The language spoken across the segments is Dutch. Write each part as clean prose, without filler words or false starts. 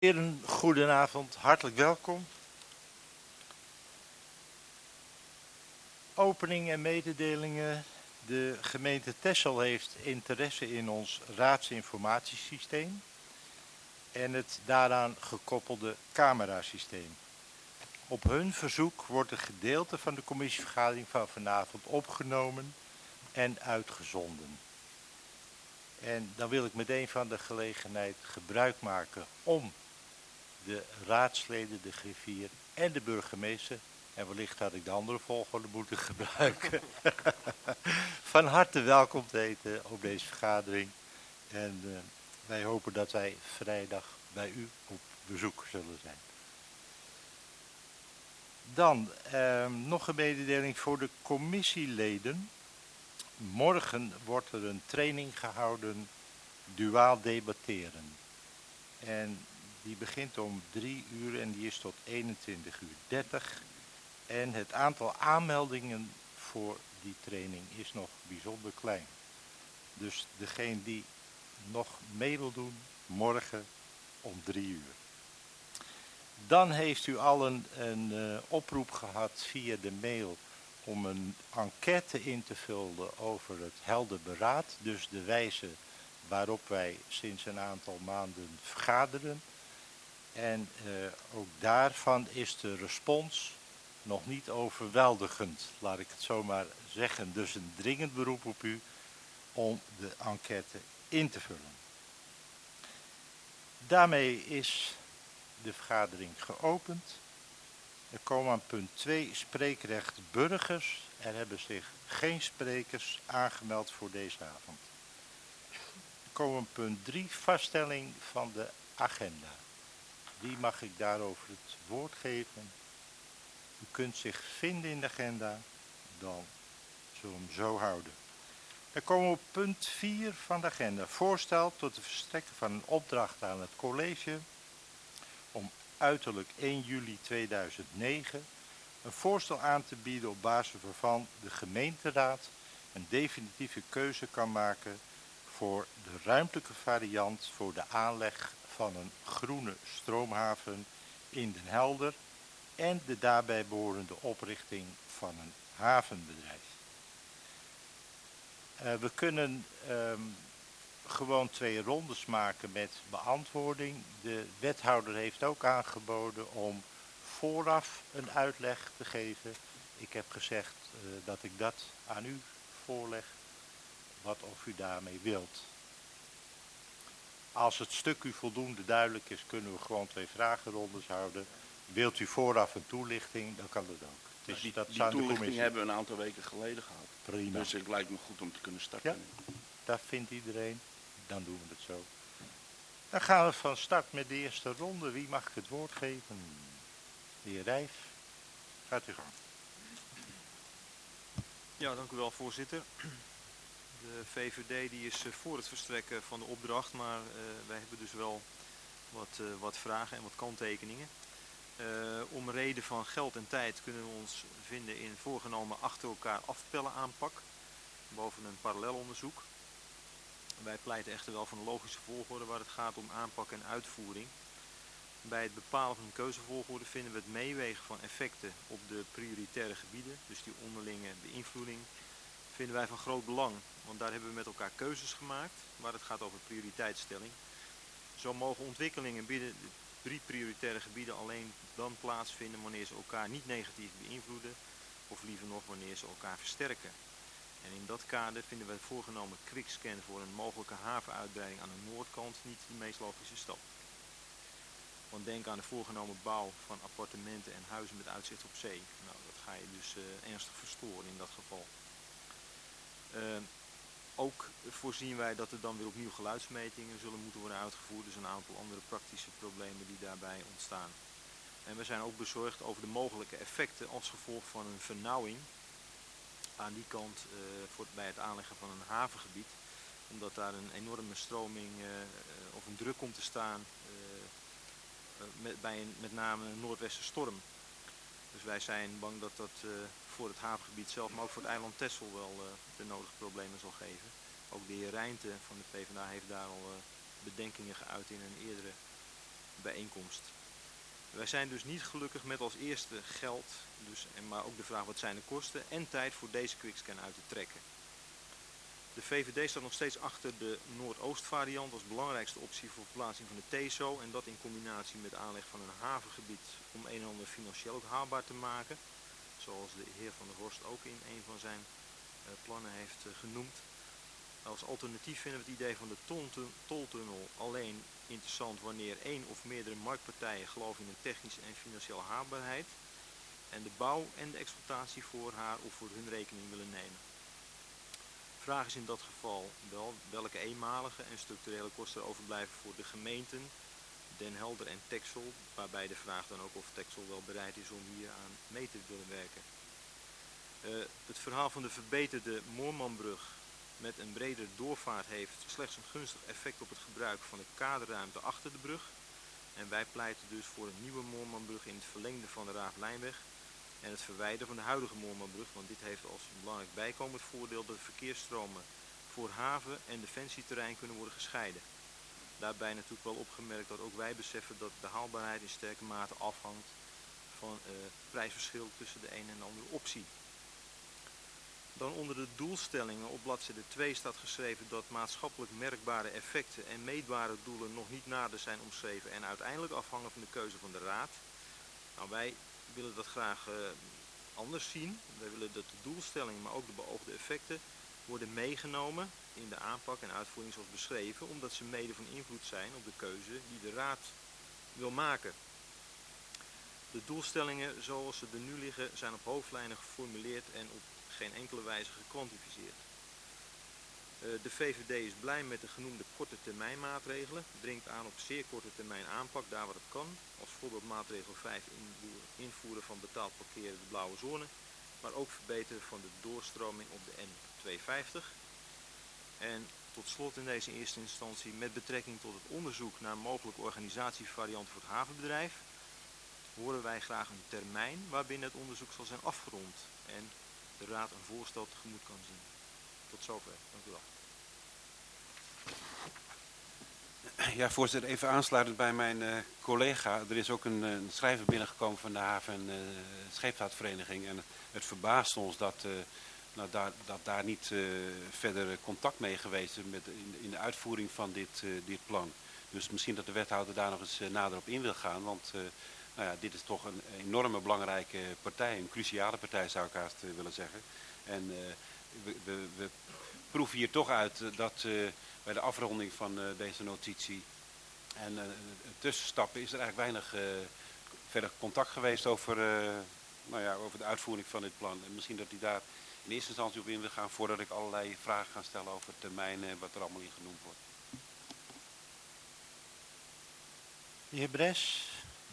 Heren, goedenavond, hartelijk welkom. Opening en mededelingen. De gemeente Texel heeft interesse in ons raadsinformatiesysteem en het daaraan gekoppelde camerasysteem. Op hun verzoek wordt een gedeelte van de commissievergadering van vanavond opgenomen en uitgezonden. En dan wil ik meteen van de gelegenheid gebruik maken om de raadsleden, de griffier en de burgemeester, en wellicht had ik de andere volgorde moeten gebruiken, van harte welkom te heten op deze vergadering. En wij hopen dat wij vrijdag bij u op bezoek zullen zijn. Dan nog een mededeling voor de commissieleden. Morgen wordt er een training gehouden, duaal debatteren. En die begint om 3 uur en die is tot 21:30. En het aantal aanmeldingen voor die training is nog bijzonder klein. Dus degene die nog mee wil doen, morgen om 3 uur. Dan heeft u allen een oproep gehad via de mail om een enquête in te vullen over het helder beraad. Dus de wijze waarop wij sinds een aantal maanden vergaderen. En ook daarvan is de respons nog niet overweldigend, laat ik het zo maar zeggen. Dus een dringend beroep op u om de enquête in te vullen. Daarmee is de vergadering geopend. We komen aan punt 2, spreekrecht burgers. Er hebben zich geen sprekers aangemeld voor deze avond. We komen aan punt 3, vaststelling van de agenda. Wie mag ik daarover het woord geven? U kunt zich vinden in de agenda, dan zullen we hem zo houden. Dan komen we op punt 4 van de agenda. Voorstel tot het verstrekken van een opdracht aan het college om uiterlijk 1 juli 2009 een voorstel aan te bieden op basis waarvan de gemeenteraad een definitieve keuze kan maken voor de ruimtelijke variant voor de aanleg van een groene stroomhaven in Den Helder en de daarbij behorende oprichting van een havenbedrijf. We kunnen gewoon 2 rondes maken met beantwoording. De wethouder heeft ook aangeboden om vooraf een uitleg te geven. Ik heb gezegd dat ik dat aan u voorleg, wat of u daarmee wilt. Als het stuk u voldoende duidelijk is, kunnen we gewoon 2 vragenrondes houden. Wilt u vooraf een toelichting, dan kan dat ook. Dus die toelichting hebben we een aantal weken geleden gehad. Prima. Dus het lijkt me goed om te kunnen starten. Ja, dat vindt iedereen. Dan doen we het zo. Dan gaan we van start met de eerste ronde. Wie mag ik het woord geven? De heer Rijf. Gaat u gang. Ja, dank u wel, voorzitter. De VVD die is voor het verstrekken van de opdracht, maar wij hebben dus wel wat vragen en wat kanttekeningen. Om reden van geld en tijd kunnen we ons vinden in voorgenomen achter elkaar afpellen aanpak, boven een parallelonderzoek. Wij pleiten echter wel voor een logische volgorde waar het gaat om aanpak en uitvoering. Bij het bepalen van een keuzevolgorde vinden we het meewegen van effecten op de prioritaire gebieden, dus die onderlinge beïnvloeding, vinden wij van groot belang. Want daar hebben we met elkaar keuzes gemaakt waar het gaat over prioriteitsstelling. Zo mogen ontwikkelingen binnen de 3 prioritaire gebieden alleen dan plaatsvinden wanneer ze elkaar niet negatief beïnvloeden, of liever nog wanneer ze elkaar versterken. En in dat kader vinden wij het voorgenomen quickscan voor een mogelijke havenuitbreiding aan de noordkant niet de meest logische stap. Want denk aan de voorgenomen bouw van appartementen en huizen met uitzicht op zee. Nou, dat ga je dus ernstig verstoren in dat geval. Ook voorzien wij dat er dan weer opnieuw geluidsmetingen zullen moeten worden uitgevoerd. Dus een aantal andere praktische problemen die daarbij ontstaan. En we zijn ook bezorgd over de mogelijke effecten als gevolg van een vernauwing aan die kant bij het aanleggen van een havengebied. Omdat daar een enorme stroming of een druk komt te staan bij met name een noordwestenstorm. Dus wij zijn bang dat dat voor het havengebied zelf, maar ook voor het eiland Texel wel de nodige problemen zal geven. Ook de heer Rijnte van de PvdA heeft daar al bedenkingen geuit in een eerdere bijeenkomst. Wij zijn dus niet gelukkig met als eerste geld, maar ook de vraag wat zijn de kosten en tijd voor deze quickscan uit te trekken. De VVD staat nog steeds achter de Noordoost variant als belangrijkste optie voor verplaatsing van de TESO en dat in combinatie met de aanleg van een havengebied om een en ander financieel ook haalbaar te maken. Zoals de heer Van der Horst ook in een van zijn plannen heeft genoemd. Als alternatief vinden we het idee van de toltunnel alleen interessant wanneer één of meerdere marktpartijen geloven in een technische en financiële haalbaarheid en de bouw en de exploitatie voor haar of voor hun rekening willen nemen. De vraag is in dat geval wel welke eenmalige en structurele kosten er overblijven voor de gemeenten Den Helder en Texel, waarbij de vraag dan ook of Texel wel bereid is om hier aan mee te willen werken. Het verhaal van de verbeterde Moormanbrug met een bredere doorvaart heeft slechts een gunstig effect op het gebruik van de kaderruimte achter de brug. En wij pleiten dus voor een nieuwe Moormanbrug in het verlengde van de Raaflijnweg en het verwijderen van de huidige Moormanbrug, want dit heeft als belangrijk bijkomend voordeel dat de verkeersstromen voor haven en defensieterrein kunnen worden gescheiden. Daarbij natuurlijk wel opgemerkt dat ook wij beseffen dat de haalbaarheid in sterke mate afhangt van het prijsverschil tussen de een en de andere optie. Dan onder de doelstellingen op bladzijde 2 staat geschreven dat maatschappelijk merkbare effecten en meetbare doelen nog niet nader zijn omschreven en uiteindelijk afhangen van de keuze van de Raad. Nou, wij willen dat graag anders zien. Wij willen dat de doelstellingen, maar ook de beoogde effecten worden meegenomen in de aanpak en uitvoering zoals beschreven, omdat ze mede van invloed zijn op de keuze die de Raad wil maken. De doelstellingen zoals ze er nu liggen zijn op hoofdlijnen geformuleerd en op geen enkele wijze gekwantificeerd. De VVD is blij met de genoemde korte termijn maatregelen, dringt aan op zeer korte termijn aanpak daar waar het kan. Als voorbeeld maatregel 5 invoeren van betaald parkeren de blauwe zone, maar ook verbeteren van de doorstroming op de N250. En tot slot in deze eerste instantie met betrekking tot het onderzoek naar mogelijke organisatievarianten voor het havenbedrijf, horen wij graag een termijn waarbinnen het onderzoek zal zijn afgerond en de Raad een voorstel tegemoet kan zien. Tot zover. Dank u wel. Ja, voorzitter, even aansluitend bij mijn collega. Er is ook een schrijver binnengekomen van de Haven- en Scheepvaartvereniging. En het verbaast ons dat daar niet verder contact mee geweest is in de uitvoering van dit plan. Dus misschien dat de wethouder daar nog eens nader op in wil gaan. Want dit is toch een enorme belangrijke partij. Een cruciale partij zou ik haast willen zeggen. En we proeven hier toch uit dat bij de afronding van deze notitie en tussenstappen is er eigenlijk weinig verder contact geweest over de uitvoering van dit plan. En misschien dat hij daar in eerste instantie op in wil gaan voordat ik allerlei vragen ga stellen over termijnen en wat er allemaal in genoemd wordt. De heer Bres.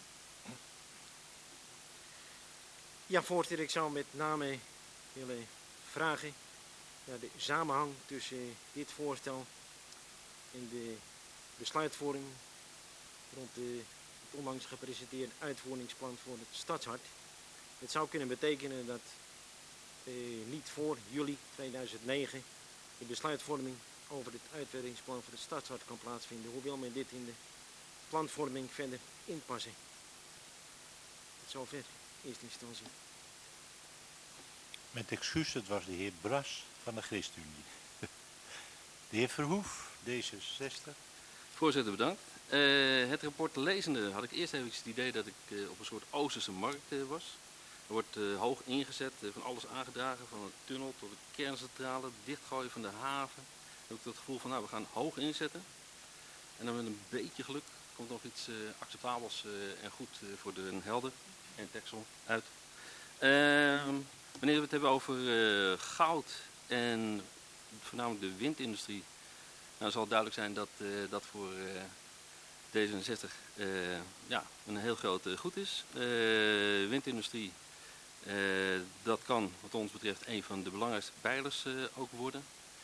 Ja, voorzitter, ik zou met name willen vragen naar de samenhang tussen dit voorstel en de besluitvorming rond het onlangs gepresenteerde uitvoeringsplan voor het Stadshart. Het zou kunnen betekenen dat niet voor juli 2009 de besluitvorming over het uitwerkingsplan voor het Stadshart kan plaatsvinden, hoewel men dit in de planvorming verder inpassen. Tot zover in eerste instantie. Met excuus, het was de heer Bras van de ChristenUnie. De heer Verhoef, D66. Voorzitter, bedankt. Het rapport lezende had ik eerst even het idee dat ik op een soort Oosterse markt was. Er wordt hoog ingezet, van alles aangedragen, van de tunnel tot de kerncentrale, het dichtgooien van de haven. Dan heb ik het gevoel van, we gaan hoog inzetten. En dan met een beetje geluk komt nog iets acceptabels en goed voor de Helder en Texel uit. Wanneer we het hebben over goud en voornamelijk de windindustrie, nou zal het duidelijk zijn dat dat voor D66 een heel groot goed is. Windindustrie, dat kan wat ons betreft een van de belangrijkste pijlers ook worden.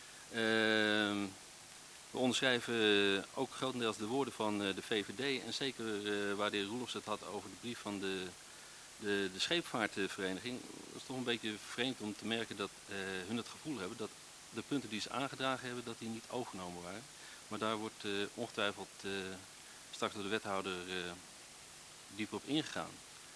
We onderschrijven ook grotendeels de woorden van de VVD en zeker waar de heer Roelofs het had over de brief van de scheepvaartvereniging. Het is toch een beetje vreemd om te merken dat hun het gevoel hebben dat de punten die ze aangedragen hebben, dat die niet overgenomen waren. Maar daar wordt ongetwijfeld straks door de wethouder dieper op ingegaan.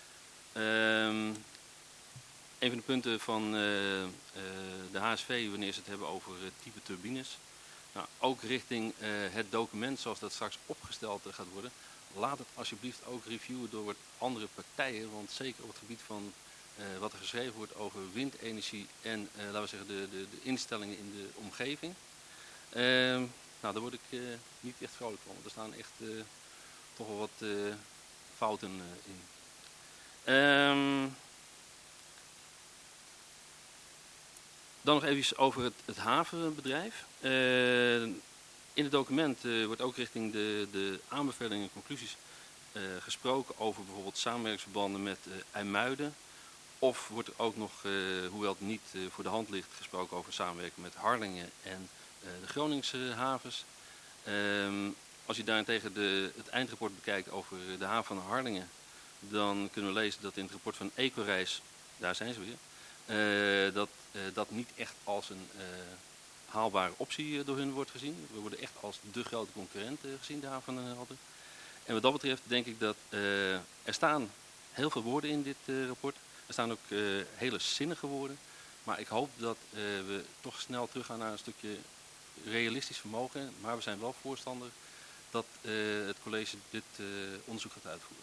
Een van de punten van de HSV, wanneer ze het hebben over type turbines. Nou, ook richting het document zoals dat straks opgesteld gaat worden. Laat het alsjeblieft ook reviewen door wat andere partijen. Want zeker op het gebied van wat er geschreven wordt over windenergie en laten we zeggen de instellingen in de omgeving. Nou, daar word ik niet echt vrolijk van. Want er staan echt toch wel wat fouten in. Dan nog even over het havenbedrijf. In het document wordt ook richting de aanbevelingen en conclusies gesproken over bijvoorbeeld samenwerkingsverbanden met IJmuiden. Of wordt er ook nog, hoewel het niet voor de hand ligt, gesproken over samenwerking met Harlingen en de Groningse havens. Als je daarentegen het eindrapport bekijkt over de haven van Harlingen, dan kunnen we lezen dat in het rapport van Ecoreis, daar zijn ze weer, dat niet echt als een haalbare optie door hun wordt gezien. We worden echt als de grote concurrent gezien, de haven van Helder. En wat dat betreft denk ik dat er staan heel veel woorden in dit rapport. Er staan ook hele zinnige woorden. Maar ik hoop dat we toch snel teruggaan naar een stukje realistisch vermogen. Maar we zijn wel voorstander dat het college dit onderzoek gaat uitvoeren.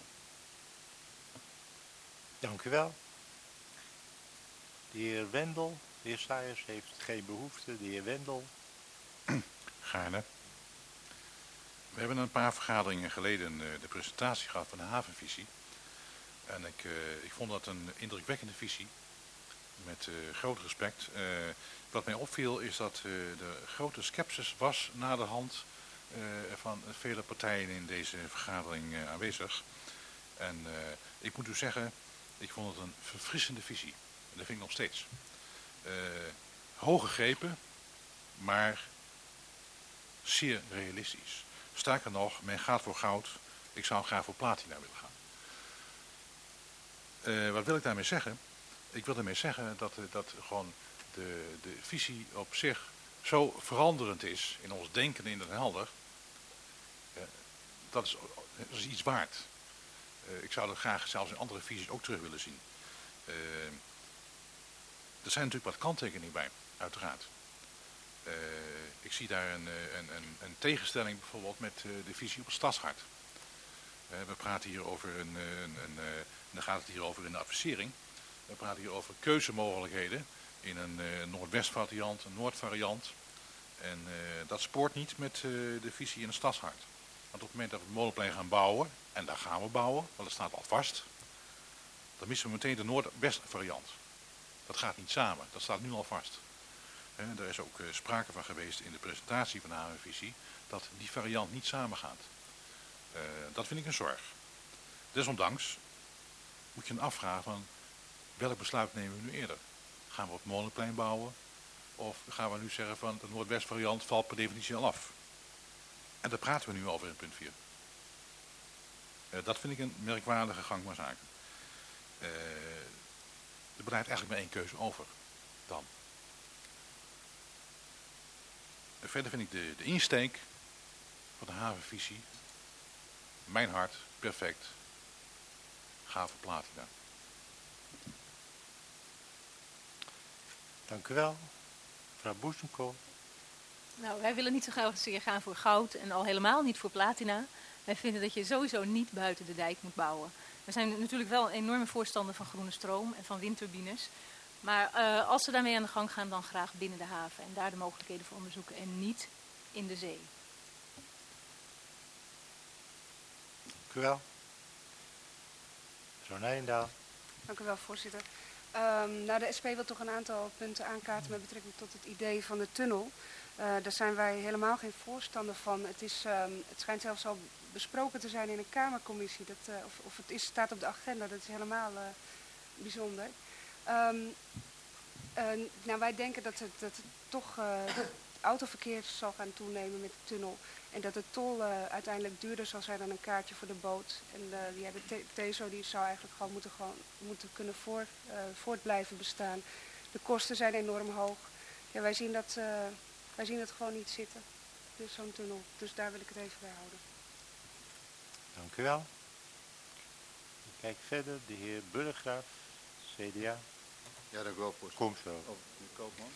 Dank u wel. De heer Wendel, de heer Sayers heeft geen behoefte. De heer Wendel. Gaarne. We hebben een paar vergaderingen geleden de presentatie gehad van de havenvisie. En ik vond dat een indrukwekkende visie. Met groot respect. Wat mij opviel is dat er grote scepsis was na de hand van vele partijen in deze vergadering aanwezig. En ik moet u zeggen, ik vond het een verfrissende visie. En dat vind ik nog steeds. Hoge grepen, maar zeer realistisch. Sterker nog, men gaat voor goud. Ik zou graag voor platina willen gaan. Wat wil ik daarmee zeggen? Ik wil daarmee zeggen dat gewoon de visie op zich zo veranderend is in ons denken in Den Helder. Dat is iets waard. Ik zou dat graag zelfs in andere visies ook terug willen zien. Er zijn natuurlijk wat kanttekeningen bij, uiteraard. Ik zie daar een tegenstelling bijvoorbeeld met de visie op het stadshart. We praten hier over dan gaat het hier over in de advisering. We praten hier over keuzemogelijkheden in een noordwestvariant, een noordvariant. En dat spoort niet met de visie in het stadshart. Want op het moment dat we het molenplein gaan bouwen, en daar gaan we bouwen, want dat staat al vast, dan missen we meteen de noordwestvariant. Dat gaat niet samen, dat staat nu al vast. Er is ook sprake van geweest in de presentatie van de havenvisie dat die variant niet samengaat. Dat vind ik een zorg. Desondanks moet je dan afvragen van welk besluit nemen we nu eerder? Gaan we op het molenplein bouwen? Of gaan we nu zeggen van de noordwestvariant valt per definitie al af? En daar praten we nu over in punt 4. Dat vind ik een merkwaardige gang van zaken. Er blijft eigenlijk maar één keuze over dan. Verder vind ik de insteek van de havenvisie, mijn hart, perfect. Ga voor platina. Dank u wel. Mevrouw Boesemkool. Nou, wij willen niet zo graag gaan voor goud en al helemaal niet voor platina. Wij vinden dat je sowieso niet buiten de dijk moet bouwen. We zijn natuurlijk wel een enorme voorstander van groene stroom en van windturbines. Maar als ze daarmee aan de gang gaan, dan graag binnen de haven. En daar de mogelijkheden voor onderzoeken en niet in de zee. Dank u wel. Mevrouw Nijendaal. Dank u wel, voorzitter. De SP wil toch een aantal punten aankaarten met betrekking tot het idee van de tunnel. Daar zijn wij helemaal geen voorstander van. Het schijnt zelfs al besproken te zijn in een Kamercommissie. Of het staat op de agenda, dat is helemaal bijzonder. Wij denken dat het toch het autoverkeer zal gaan toenemen met de tunnel. En dat de tol uiteindelijk duurder zal zijn dan een kaartje voor de boot. En de TESO die zou eigenlijk gewoon moeten kunnen voort blijven bestaan. De kosten zijn enorm hoog. Ja, wij zien dat gewoon niet zitten. Dus zo'n tunnel. Dus daar wil ik het even bij houden. Dank u wel. Ik kijk verder, de heer Burggraaf, CDA. Ja, dank u wel, voorzitter. Kom zo. Oh, meneer Koopman.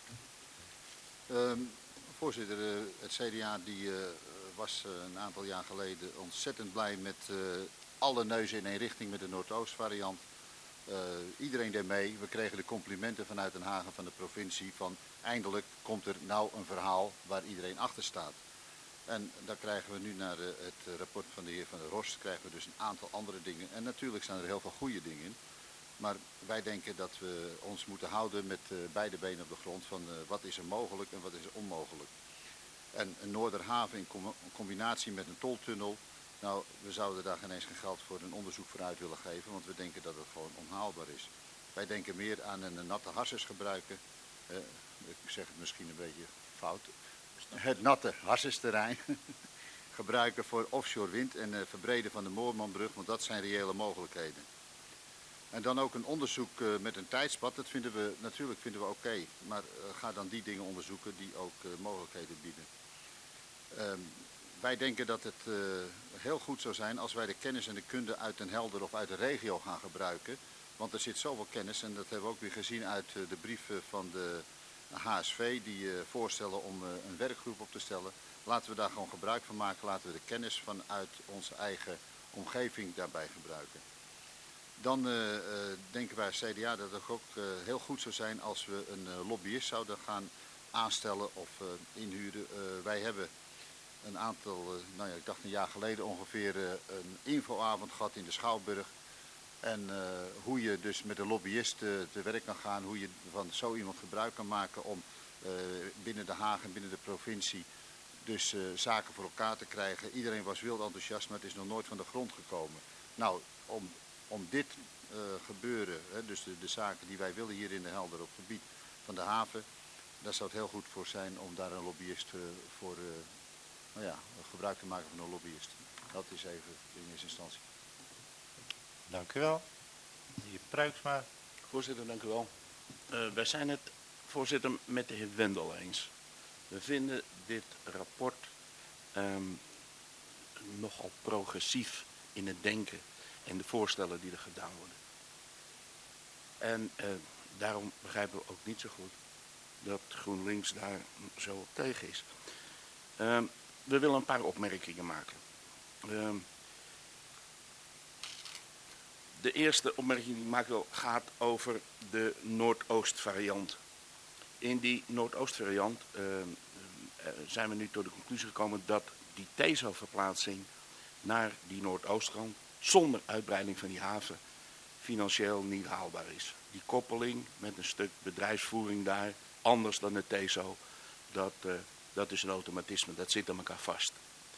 Voorzitter, het CDA was een aantal jaar geleden ontzettend blij met alle neuzen in één richting met de Noordoostvariant. Iedereen deed mee. We kregen de complimenten vanuit Den Haag en van de provincie van eindelijk komt er nou een verhaal waar iedereen achter staat. En dan krijgen we nu naar het rapport van de heer Van der Horst, krijgen we dus een aantal andere dingen. En natuurlijk zijn er heel veel goede dingen in. Maar wij denken dat we ons moeten houden met beide benen op de grond van wat is er mogelijk en wat is er onmogelijk. En een Noorderhaven in combinatie met een toltunnel, nou, we zouden daar geen eens geen geld voor een onderzoek voor uit willen geven, want we denken dat het gewoon onhaalbaar is. Wij denken meer aan een natte harses gebruiken. Ik zeg het misschien een beetje fout. Het natte harsesterrein gebruiken voor offshore wind en verbreden van de Moormanbrug, want dat zijn reële mogelijkheden. En dan ook een onderzoek met een tijdspad, dat vinden we oké. Maar ga dan die dingen onderzoeken die ook mogelijkheden bieden. Wij denken dat het heel goed zou zijn als wij de kennis en de kunde uit Den Helder of uit de regio gaan gebruiken. Want er zit zoveel kennis en dat hebben we ook weer gezien uit de brieven van de HSV die voorstellen om een werkgroep op te stellen. Laten we daar gewoon gebruik van maken, laten we de kennis vanuit onze eigen omgeving daarbij gebruiken. Dan denken wij als CDA dat het ook heel goed zou zijn als we een lobbyist zouden gaan aanstellen of inhuren. Wij hebben een aantal, ik dacht een jaar geleden ongeveer een infoavond gehad in de Schouwburg. En hoe je dus met een lobbyist te werk kan gaan, hoe je van zo iemand gebruik kan maken om binnen de Haag en binnen de provincie dus zaken voor elkaar te krijgen. Iedereen was wild enthousiast, maar het is nog nooit van de grond gekomen. Nou, om dit gebeuren, dus de zaken die wij willen hier in de Helder op het gebied van de haven, daar zou het heel goed voor zijn om daar een lobbyist voor gebruik te maken van een lobbyist. Dat is even in eerste instantie. Dank u wel. De heer Pruiksma. Voorzitter, dank u wel. Wij zijn het, voorzitter, met de heer Wendel eens. We vinden dit rapport nogal progressief in het denken en de voorstellen die er gedaan worden. En daarom begrijpen we ook niet zo goed dat GroenLinks daar zo op tegen is. We willen een paar opmerkingen maken. De eerste opmerking die ik maak wil gaat over de Noordoostvariant. In die Noordoostvariant zijn we nu tot de conclusie gekomen dat die TESO-verplaatsing naar die Noordoostkant zonder uitbreiding van die haven financieel niet haalbaar is. Die koppeling met een stuk bedrijfsvoering daar, anders dan het TESO, dat is een automatisme, dat zit aan elkaar vast.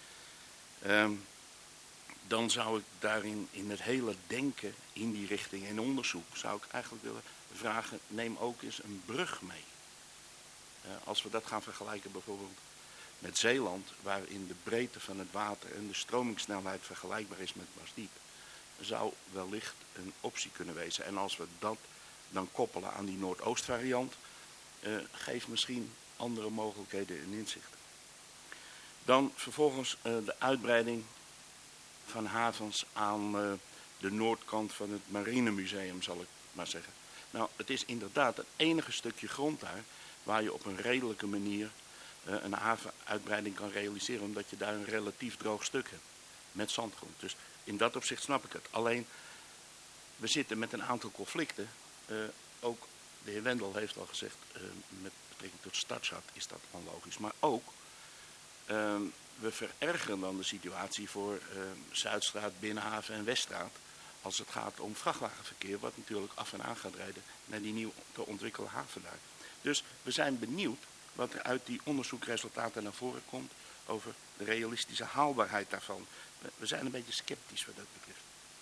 Dan zou ik daarin, in het hele denken in die richting en onderzoek, zou ik eigenlijk willen vragen, neem ook eens een brug mee. Als we dat gaan vergelijken bijvoorbeeld met Zeeland, waarin de breedte van het water en de stromingssnelheid vergelijkbaar is met Maasdiep, zou wellicht een optie kunnen wezen. En als we dat dan koppelen aan die Noordoostvariant, geeft misschien andere mogelijkheden en inzichten. Dan vervolgens de uitbreiding van havens aan de noordkant van het Marinemuseum, zal ik maar zeggen. Nou, het is inderdaad het enige stukje grond daar waar je op een redelijke manier een havenuitbreiding kan realiseren, omdat je daar een relatief droog stuk hebt met zandgrond. Dus in dat opzicht snap ik het. Alleen, we zitten met een aantal conflicten. Ook de heer Wendel heeft al gezegd, met betrekking tot Stadschat is dat onlogisch. Maar ook, we verergeren dan de situatie voor Zuidstraat, Binnenhaven en Weststraat. Als het gaat om vrachtwagenverkeer, wat natuurlijk af en aan gaat rijden naar die nieuw te ontwikkelde haven daar. Dus we zijn benieuwd wat er uit die onderzoekresultaten naar voren komt over de realistische haalbaarheid daarvan. We zijn een beetje sceptisch wat dat betreft.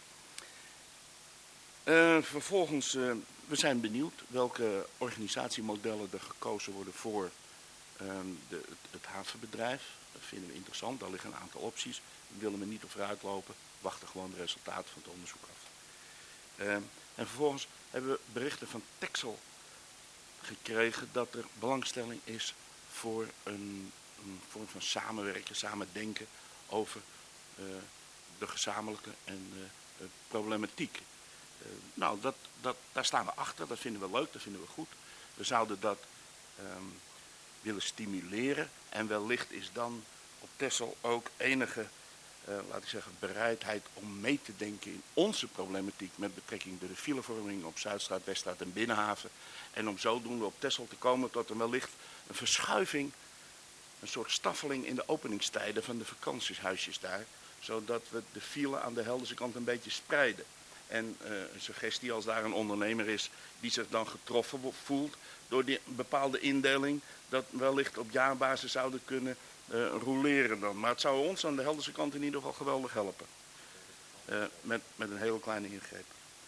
Vervolgens, we zijn benieuwd welke organisatiemodellen er gekozen worden voor het havenbedrijf. Dat vinden we interessant, daar liggen een aantal opties. Daar willen we niet op vooruit lopen, wachten gewoon de resultaten van het onderzoek af. En vervolgens hebben we berichten van Texel gekregen dat er belangstelling is voor een vorm van samenwerken, samen denken over de gezamenlijke en problematiek. Nou, daar staan we achter, dat vinden we leuk, dat vinden we goed. We zouden dat willen stimuleren en wellicht is dan op Texel ook enige, laat ik zeggen, bereidheid om mee te denken in onze problematiek met betrekking tot de filevorming op Zuidstraat, Weststraat en Binnenhaven. En om zodoende op Texel te komen tot een wellicht een verschuiving, een soort staffeling in de openingstijden van de vakantiehuisjes daar. Zodat we de file aan de Helderse kant een beetje spreiden. En een suggestie als daar een ondernemer is die zich dan getroffen voelt door die bepaalde indeling, dat wellicht op jaarbasis zouden kunnen roleren dan. Maar het zou ons aan de Helderse kant in ieder geval geweldig helpen. Met een hele kleine ingreep.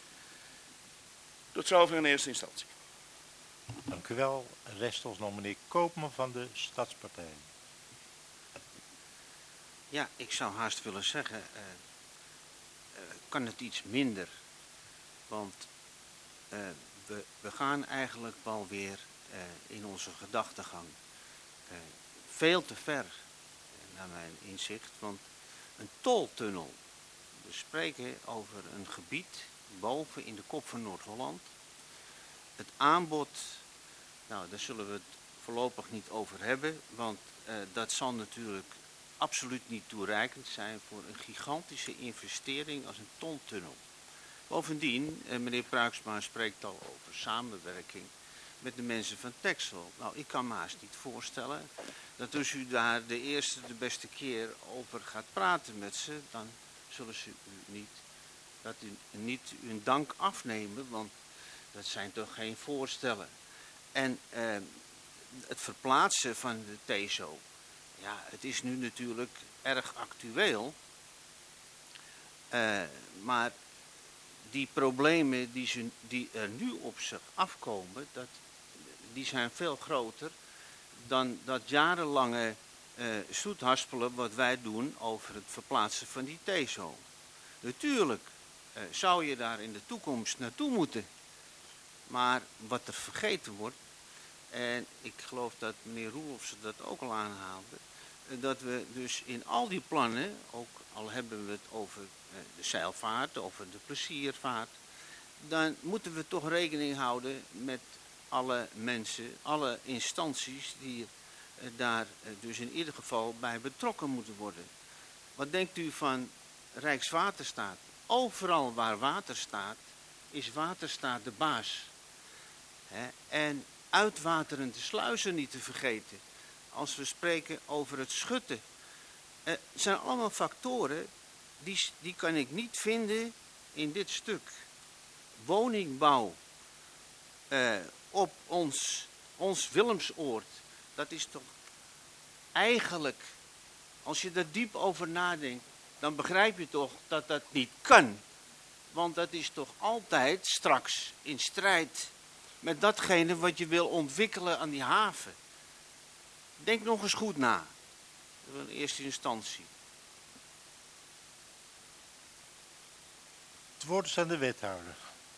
Tot zover in eerste instantie. Dank u wel. Rest ons nog meneer Koopman van de Stadspartij. Ja, ik zou haast willen zeggen, kan het iets minder? Want we gaan eigenlijk wel weer in onze gedachtegang veel te ver, naar mijn inzicht. Want een toltunnel, we spreken over een gebied boven in de kop van Noord-Holland. Het aanbod, nou daar zullen we het voorlopig niet over hebben, want dat zal natuurlijk absoluut niet toereikend zijn voor een gigantische investering als een toltunnel. Bovendien, meneer Pruiksma spreekt al over samenwerking met de mensen van Texel. Nou, ik kan me haast niet voorstellen dat als u daar de beste keer over gaat praten met ze, dan zullen ze u niet uw dank afnemen, want dat zijn toch geen voorstellen. En het verplaatsen van de TESO, ja, het is nu natuurlijk erg actueel, maar die problemen die er nu op zich afkomen, die zijn veel groter dan dat jarenlange zoethaspelen wat wij doen over het verplaatsen van die TESO. Natuurlijk zou je daar in de toekomst naartoe moeten, maar wat er vergeten wordt, en ik geloof dat meneer Roelofsen dat ook al aanhaalde, dat we dus in al die plannen, ook al hebben we het over de zeilvaart, over de pleziervaart, dan moeten we toch rekening houden met alle mensen, alle instanties die daar dus in ieder geval bij betrokken moeten worden. Wat denkt u van Rijkswaterstaat? Overal waar water staat, is Waterstaat de baas. En uitwaterende sluizen niet te vergeten. Als we spreken over het schutten. Het zijn allemaal factoren die kan ik niet vinden in dit stuk. Woningbouw op ons Willemsoord. Dat is toch eigenlijk, als je er diep over nadenkt, dan begrijp je toch dat dat niet kan. Want dat is toch altijd straks in strijd met datgene wat je wil ontwikkelen aan die haven. Denk nog eens goed na. In eerste instantie. Het woord is aan de wethouder.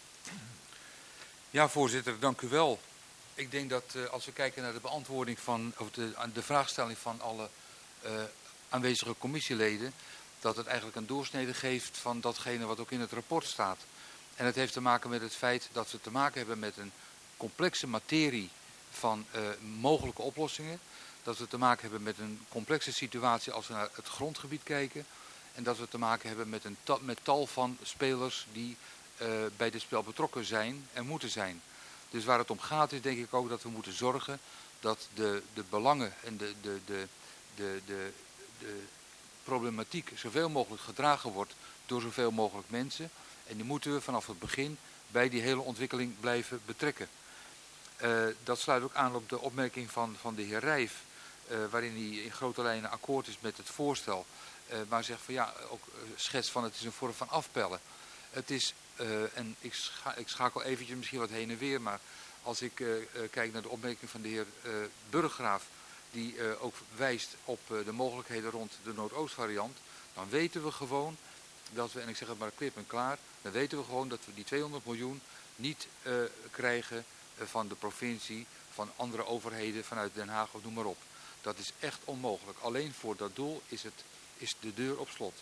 Ja, voorzitter, dank u wel. Ik denk dat als we kijken naar de beantwoording of de vraagstelling van alle aanwezige commissieleden, dat het eigenlijk een doorsnede geeft van datgene wat ook in het rapport staat. En het heeft te maken met het feit dat we te maken hebben met een complexe materie van mogelijke oplossingen. Dat we te maken hebben met een complexe situatie als we naar het grondgebied kijken. En dat we te maken hebben met tal van spelers die bij dit spel betrokken zijn en moeten zijn. Dus waar het om gaat is denk ik ook dat we moeten zorgen dat de belangen en de problematiek zoveel mogelijk gedragen wordt door zoveel mogelijk mensen. En die moeten we vanaf het begin bij die hele ontwikkeling blijven betrekken. Dat sluit ook aan op de opmerking van de heer Rijf, waarin hij in grote lijnen akkoord is met het voorstel. Maar zegt van ja, ook schets van het is een vorm van afpellen. Het is, en ik schakel eventjes misschien wat heen en weer, maar als ik kijk naar de opmerking van de heer Burggraaf, die ook wijst op de mogelijkheden rond de Noordoostvariant, dan weten we gewoon dat we, en ik zeg het maar klip en klaar, dan weten we gewoon dat we die 200 miljoen niet krijgen van de provincie, van andere overheden, vanuit Den Haag of noem maar op. Dat is echt onmogelijk. Alleen voor dat doel is de deur op slot.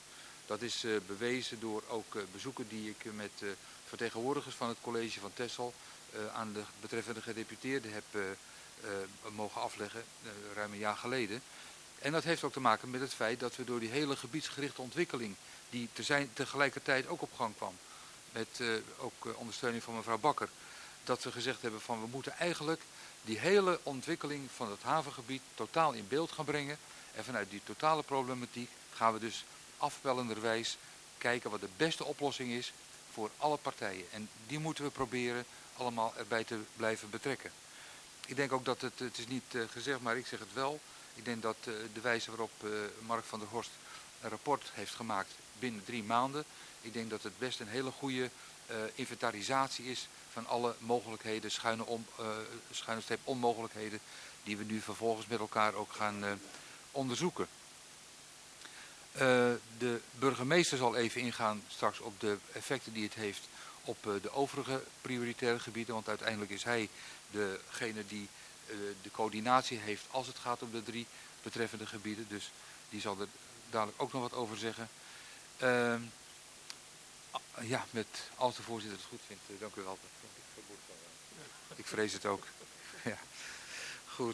Dat is bewezen door ook bezoeken die ik met vertegenwoordigers van het college van Texel aan de betreffende gedeputeerde heb mogen afleggen, ruim een jaar geleden. En dat heeft ook te maken met het feit dat we door die hele gebiedsgerichte ontwikkeling, die tegelijkertijd ook op gang kwam, met ook ondersteuning van mevrouw Bakker, dat we gezegd hebben van we moeten eigenlijk die hele ontwikkeling van het havengebied totaal in beeld gaan brengen. En vanuit die totale problematiek gaan we dus afpellenderwijs kijken wat de beste oplossing is voor alle partijen. En die moeten we proberen allemaal erbij te blijven betrekken. Ik denk ook dat het is niet gezegd, maar ik zeg het wel. Ik denk dat de wijze waarop Mark van der Horst een rapport heeft gemaakt binnen 3 maanden. Ik denk dat het best een hele goede inventarisatie is van alle mogelijkheden, schuine streep onmogelijkheden, die we nu vervolgens met elkaar ook gaan onderzoeken. De burgemeester zal even ingaan straks op de effecten die het heeft op de overige prioritaire gebieden, want uiteindelijk is hij degene die de coördinatie heeft als het gaat om de 3 betreffende gebieden. Dus die zal er dadelijk ook nog wat over zeggen. Ja, als de voorzitter het goed vindt. Dank u wel. Ik vrees het ook. Ja, goed.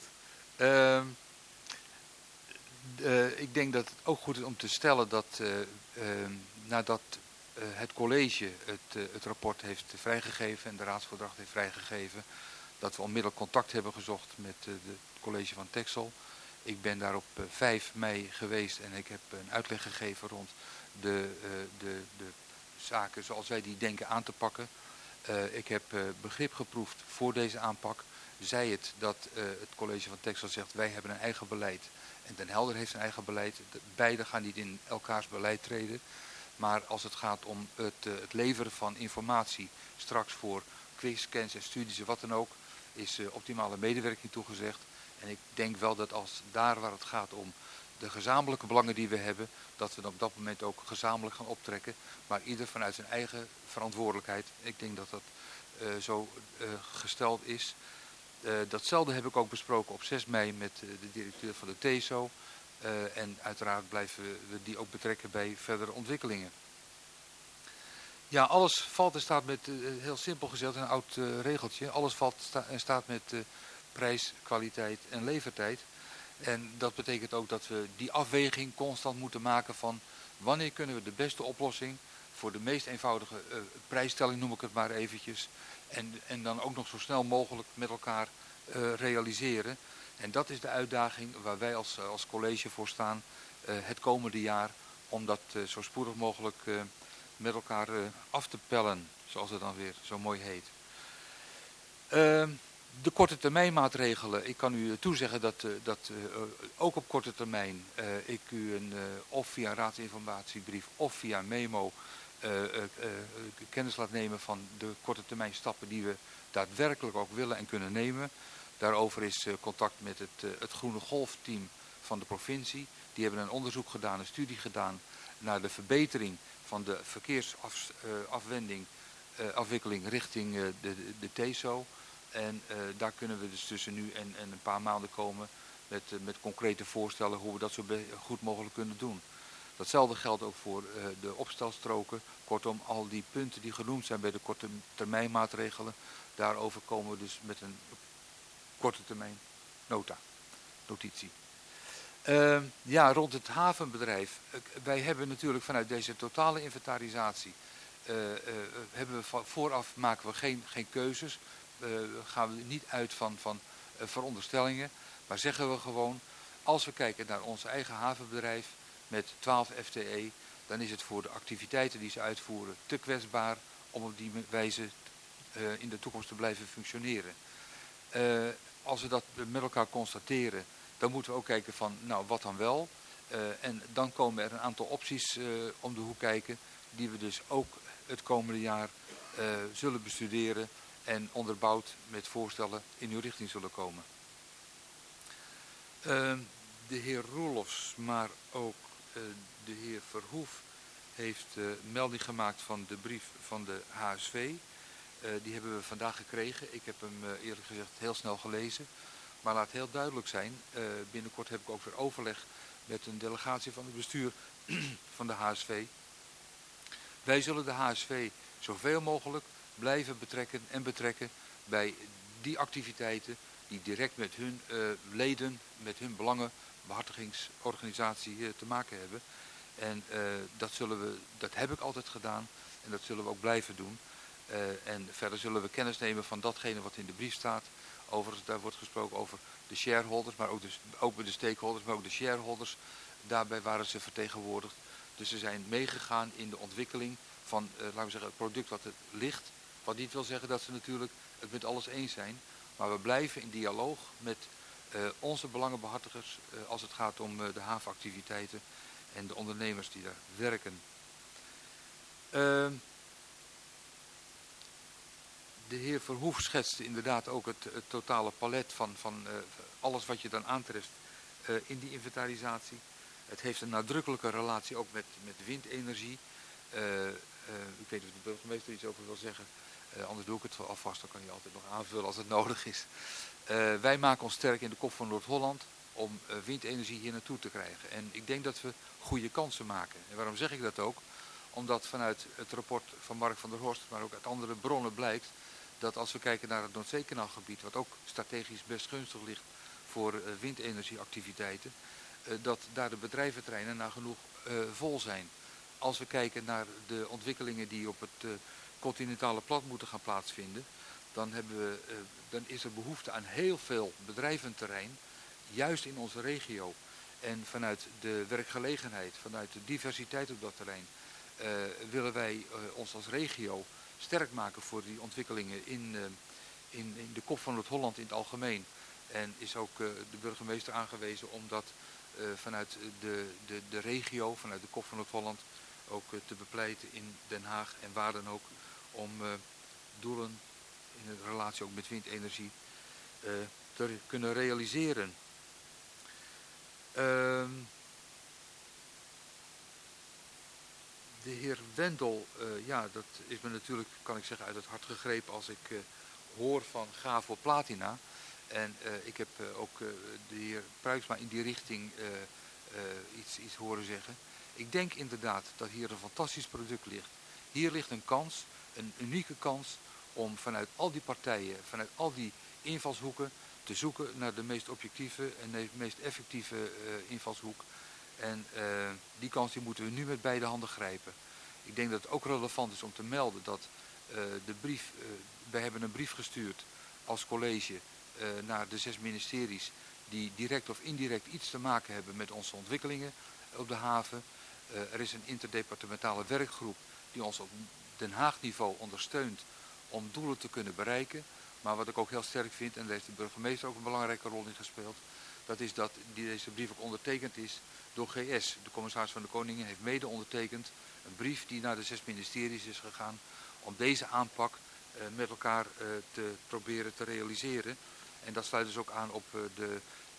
Ik denk dat het ook goed is om te stellen dat nadat het college het rapport heeft vrijgegeven en de raadsvoordracht heeft vrijgegeven, dat we onmiddellijk contact hebben gezocht met het college van Texel. Ik ben daar op 5 mei geweest en ik heb een uitleg gegeven rond de zaken zoals wij die denken aan te pakken. Ik heb begrip geproefd voor deze aanpak. Zij het dat het college van Texel zegt wij hebben een eigen beleid en Den Helder heeft een eigen beleid. Beide gaan niet in elkaars beleid treden. Maar als het gaat om het leveren van informatie straks voor quizscans en studies en wat dan ook, is optimale medewerking toegezegd. En ik denk wel dat als daar waar het gaat om de gezamenlijke belangen die we hebben, dat we dan op dat moment ook gezamenlijk gaan optrekken. Maar ieder vanuit zijn eigen verantwoordelijkheid. Ik denk dat dat zo gesteld is. Datzelfde heb ik ook besproken op 6 mei met de directeur van de TESO. En uiteraard blijven we die ook betrekken bij verdere ontwikkelingen. Ja, alles valt en staat met, heel simpel gezegd, een oud regeltje. Alles valt en staat met prijs, kwaliteit en levertijd. En dat betekent ook dat we die afweging constant moeten maken van wanneer kunnen we de beste oplossing voor de meest eenvoudige prijsstelling, noem ik het maar eventjes. En dan ook nog zo snel mogelijk met elkaar realiseren. En dat is de uitdaging waar wij als college voor staan het komende jaar. Om dat zo spoedig mogelijk met elkaar af te pellen, zoals het dan weer zo mooi heet. De korte termijn maatregelen. Ik kan u toezeggen dat ook op korte termijn ik u of via een raadsinformatiebrief of via memo kennis laat nemen van de korte termijn stappen die we daadwerkelijk ook willen en kunnen nemen. Daarover is contact met het Groene Golfteam van de provincie. Die hebben een onderzoek gedaan, een studie gedaan naar de verbetering van de verkeersafwikkeling richting de TESO. En daar kunnen we dus tussen nu en een paar maanden komen met concrete voorstellen hoe we dat zo goed mogelijk kunnen doen. Datzelfde geldt ook voor de opstelstroken. Kortom, al die punten die genoemd zijn bij de korte termijn maatregelen, daarover komen we dus met een korte termijn notitie. Ja, rond het havenbedrijf. Wij hebben natuurlijk vanuit deze totale inventarisatie, vooraf maken we geen keuzes. Gaan we niet uit van veronderstellingen, maar zeggen we gewoon, als we kijken naar ons eigen havenbedrijf met 12 FTE, dan is het voor de activiteiten die ze uitvoeren te kwetsbaar om op die wijze in de toekomst te blijven functioneren. Als we dat met elkaar constateren, dan moeten we ook kijken van, nou, wat dan wel? En dan komen er een aantal opties om de hoek kijken, die we dus ook het komende jaar zullen bestuderen en onderbouwd met voorstellen in uw richting zullen komen. De heer Roelofs, maar ook de heer Verhoef heeft melding gemaakt van de brief van de HSV. Die hebben we vandaag gekregen. Ik heb hem eerlijk gezegd heel snel gelezen. Maar laat heel duidelijk zijn, binnenkort heb ik ook weer overleg met een delegatie van het bestuur van de HSV. Wij zullen de HSV zoveel mogelijk blijven betrekken bij die activiteiten die direct met hun leden, met hun belangenbehartigingsorganisatie te maken hebben. En dat heb ik altijd gedaan en dat zullen we ook blijven doen. En verder zullen we kennis nemen van datgene wat in de brief staat. Overigens, daar wordt gesproken over de shareholders, maar ook bij de stakeholders, maar ook de shareholders. Daarbij waren ze vertegenwoordigd. Dus ze zijn meegegaan in de ontwikkeling van, laten we zeggen, het product wat er ligt. Wat niet wil zeggen dat ze natuurlijk het met alles eens zijn. Maar we blijven in dialoog met onze belangenbehartigers als het gaat om de havenactiviteiten en de ondernemers die daar werken. De heer Verhoef schetste inderdaad ook het totale palet van alles wat je dan aantreft in die inventarisatie. Het heeft een nadrukkelijke relatie ook met windenergie. Ik weet niet of de burgemeester iets over wil zeggen. Anders doe ik het alvast, dan kan hij altijd nog aanvullen als het nodig is. Wij maken ons sterk in de kop van Noord-Holland om windenergie hier naartoe te krijgen. En ik denk dat we goede kansen maken. En waarom zeg ik dat ook? Omdat vanuit het rapport van Mark van der Horst, maar ook uit andere bronnen blijkt dat als we kijken naar het Noordzeekanaalgebied, wat ook strategisch best gunstig ligt voor windenergieactiviteiten, dat daar de bedrijventerreinen nagenoeg vol zijn. Als we kijken naar de ontwikkelingen die op het continentale plat moeten gaan plaatsvinden, dan is er behoefte aan heel veel bedrijventerrein, juist in onze regio. En vanuit de werkgelegenheid, vanuit de diversiteit op dat terrein, willen wij ons als regio sterk maken voor die ontwikkelingen in de kop van het Holland in het algemeen. En is ook de burgemeester aangewezen om dat vanuit de regio, vanuit de kop van het Holland, ook te bepleiten in Den Haag en waar dan ook, om doelen in relatie ook met windenergie te kunnen realiseren. De heer Wendel, ja, dat is me natuurlijk, kan ik zeggen, uit het hart gegrepen als ik hoor van ga voor Platina. En ik heb ook de heer Pruiksma in die richting iets horen zeggen. Ik denk inderdaad dat hier een fantastisch product ligt. Hier ligt een kans, een unieke kans om vanuit al die partijen, vanuit al die invalshoeken te zoeken naar de meest objectieve en de meest effectieve invalshoek. En die kans die moeten we nu met beide handen grijpen. Ik denk dat het ook relevant is om te melden dat de brief, wij hebben een brief gestuurd als college naar de 6 ministeries die direct of indirect iets te maken hebben met onze ontwikkelingen op de haven. Er is een interdepartementale werkgroep die ons op Den Haag niveau ondersteunt om doelen te kunnen bereiken. Maar wat ik ook heel sterk vind, en daar heeft de burgemeester ook een belangrijke rol in gespeeld, dat is dat deze brief ook ondertekend is door GS. De commissaris van de Koningen heeft mede ondertekend een brief die naar de 6 ministeries is gegaan om deze aanpak met elkaar te proberen te realiseren. En dat sluit dus ook aan op de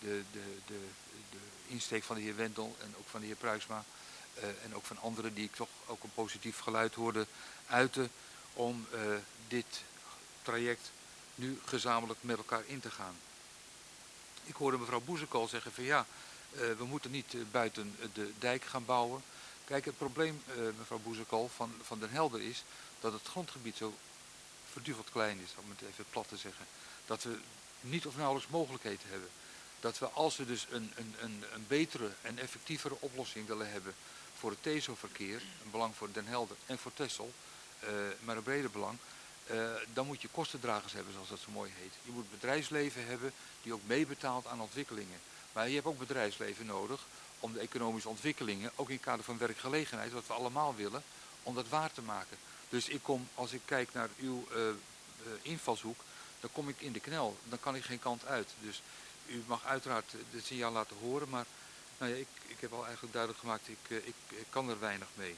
insteek van de heer Wendel en ook van de heer Pruiksma. En ook van anderen die ik toch ook een positief geluid hoorde uiten om dit traject nu gezamenlijk met elkaar in te gaan. Ik hoorde mevrouw Boezekool zeggen van ja, we moeten niet buiten de dijk gaan bouwen. Kijk, het probleem, mevrouw Boezekool, van Den Helder is dat het grondgebied zo verduveld klein is, om het even plat te zeggen. Dat we niet of nauwelijks mogelijkheden hebben. Dat we, als we dus een betere en effectievere oplossing willen hebben voor het TESO-verkeer, een belang voor Den Helder en voor Texel, maar een breder belang, dan moet je kostendragers hebben, zoals dat zo mooi heet. Je moet bedrijfsleven hebben die ook meebetaalt aan ontwikkelingen. Maar je hebt ook bedrijfsleven nodig om de economische ontwikkelingen, ook in het kader van werkgelegenheid, wat we allemaal willen, om dat waar te maken. Dus als ik kijk naar uw invalshoek, dan kom ik in de knel. Dan kan ik geen kant uit. Dus u mag uiteraard het signaal laten horen, maar nou ja, ik heb al eigenlijk duidelijk gemaakt, ik kan er weinig mee.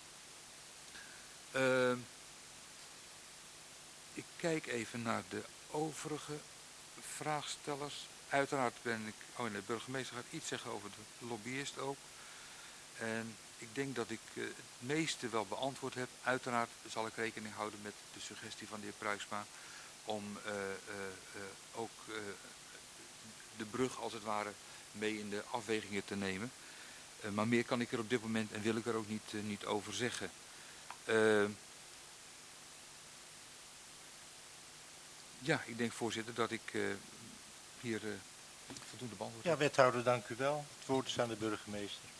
Ik kijk even naar de overige vraagstellers. Uiteraard de burgemeester gaat iets zeggen over de lobbyist ook. En ik denk dat ik het meeste wel beantwoord heb. Uiteraard zal ik rekening houden met de suggestie van de heer Pruiksma om ook de brug als het ware mee in de afwegingen te nemen. Maar meer kan ik er op dit moment en wil ik er ook niet over zeggen. Ja, ik denk, voorzitter, dat ik hier voldoende beantwoord Ja, heb. wethouder, dank u wel. Het woord is aan de burgemeester.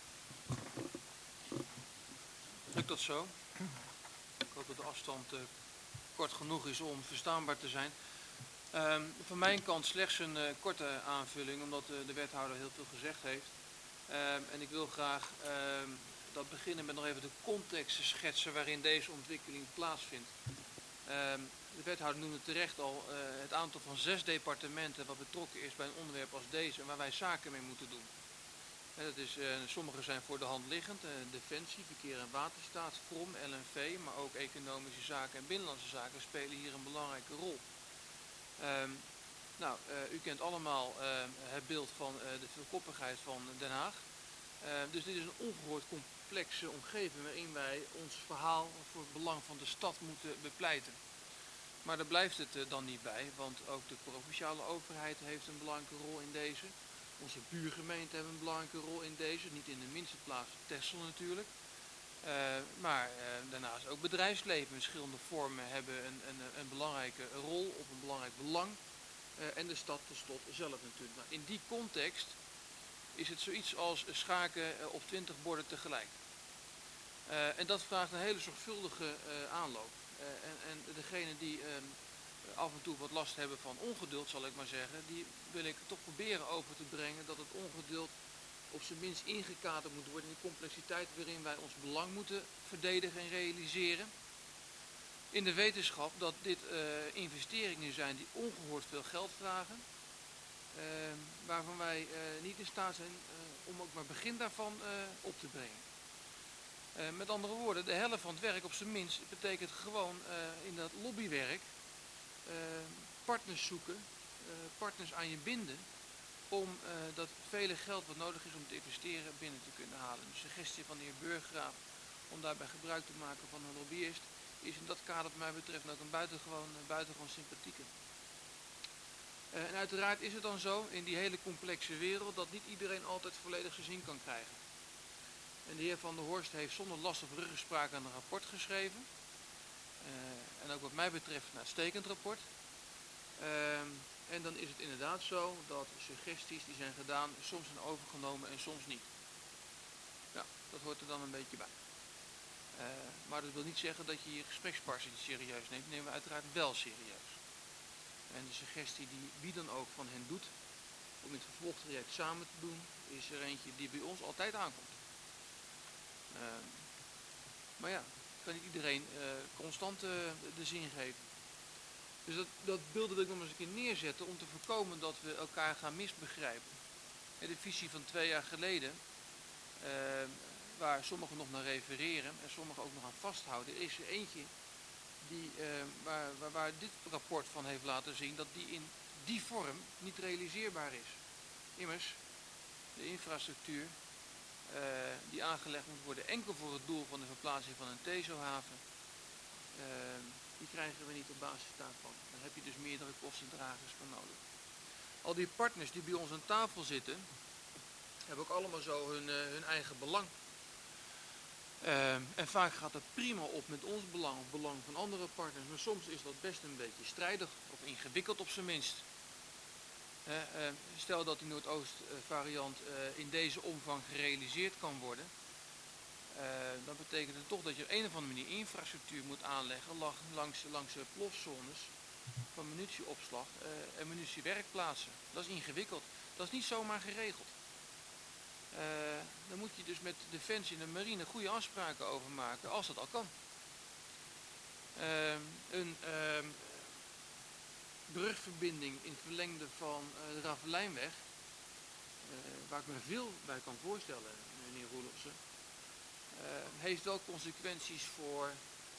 Lukt dat zo? Ik hoop dat de afstand kort genoeg is om verstaanbaar te zijn. Van mijn kant slechts een korte aanvulling, omdat de wethouder heel veel gezegd heeft. En ik wil graag dat beginnen met nog even de context te schetsen waarin deze ontwikkeling plaatsvindt. De wethouder noemde terecht al het aantal van 6 departementen wat betrokken is bij een onderwerp als deze en waar wij zaken mee moeten doen. Sommige zijn voor de hand liggend, Defensie, Verkeer en Waterstaat, VROM, LNV, maar ook Economische Zaken en Binnenlandse Zaken spelen hier een belangrijke rol. U kent allemaal het beeld van de veelkoppigheid van Den Haag. Dus dit is een ongehoord complexe omgeving waarin wij ons verhaal voor het belang van de stad moeten bepleiten. Maar daar blijft het dan niet bij, want ook de provinciale overheid heeft een belangrijke rol in deze. Onze buurgemeenten hebben een belangrijke rol in deze, niet in de minste plaats Texel natuurlijk. Maar daarnaast ook bedrijfsleven in verschillende vormen hebben een belangrijke rol of een belangrijk belang. En de stad tot slot zelf natuurlijk. Nou, in die context is het zoiets als schaken op 20 borden tegelijk. En dat vraagt een hele zorgvuldige aanloop. En degene die af en toe wat last hebben van ongeduld, zal ik maar zeggen, die wil ik toch proberen over te brengen dat het ongeduld op zijn minst ingekaderd moet worden in de complexiteit waarin wij ons belang moeten verdedigen en realiseren. In de wetenschap dat dit investeringen zijn die ongehoord veel geld vragen, waarvan wij niet in staat zijn om ook maar begin daarvan op te brengen. Met andere woorden, de helft van het werk op zijn minst betekent gewoon in dat lobbywerk partners zoeken, partners aan je binden, om dat vele geld wat nodig is om te investeren binnen te kunnen halen. De suggestie van de heer Burggraaf om daarbij gebruik te maken van een lobbyist is in dat kader wat mij betreft ook een buitengewoon sympathieke. En uiteraard is het dan zo in die hele complexe wereld dat niet iedereen altijd volledig zijn zin kan krijgen. En de heer Van der Horst heeft zonder last of ruggespraak een rapport geschreven. En ook wat mij betreft een uitstekend rapport. En dan is het inderdaad zo dat suggesties die zijn gedaan soms zijn overgenomen en soms niet. Ja, dat hoort er dan een beetje bij. Maar dat wil niet zeggen dat je je gesprekspartner niet serieus neemt. Dat nemen we uiteraard wel serieus. En de suggestie die wie dan ook van hen doet om in het vervolgtraject samen te doen, is er eentje die bij ons altijd aankomt. Maar ja, kan niet iedereen constant de zin geven. Dus dat beeld wil ik nog eens een keer neerzetten om te voorkomen dat we elkaar gaan misbegrijpen. De visie van 2 jaar geleden, waar sommigen nog naar refereren en sommigen ook nog aan vasthouden, is er eentje die, waar dit rapport van heeft laten zien dat die in die vorm niet realiseerbaar is. Immers, de infrastructuur die aangelegd moet worden enkel voor het doel van de verplaatsing van een TESO-haven, die krijgen we niet op basis daarvan. Dan heb je dus meerdere kostendragers voor nodig. Al die partners die bij ons aan tafel zitten, hebben ook allemaal zo hun eigen belang. En vaak gaat het prima op met ons belang of belang van andere partners, maar soms is dat best een beetje strijdig of ingewikkeld op zijn minst. Stel dat die Noordoost variant in deze omvang gerealiseerd kan worden, dan betekent het toch dat je op een of andere manier infrastructuur moet aanleggen langs plofzones van munitieopslag en munitiewerkplaatsen. Dat is ingewikkeld. Dat is niet zomaar geregeld. Dan moet je dus met Defensie en de Marine goede afspraken over maken, als dat al kan. Een brugverbinding in het verlengde van de Ravelijnweg, waar ik me veel bij kan voorstellen, meneer Roelofsen, heeft wel consequenties voor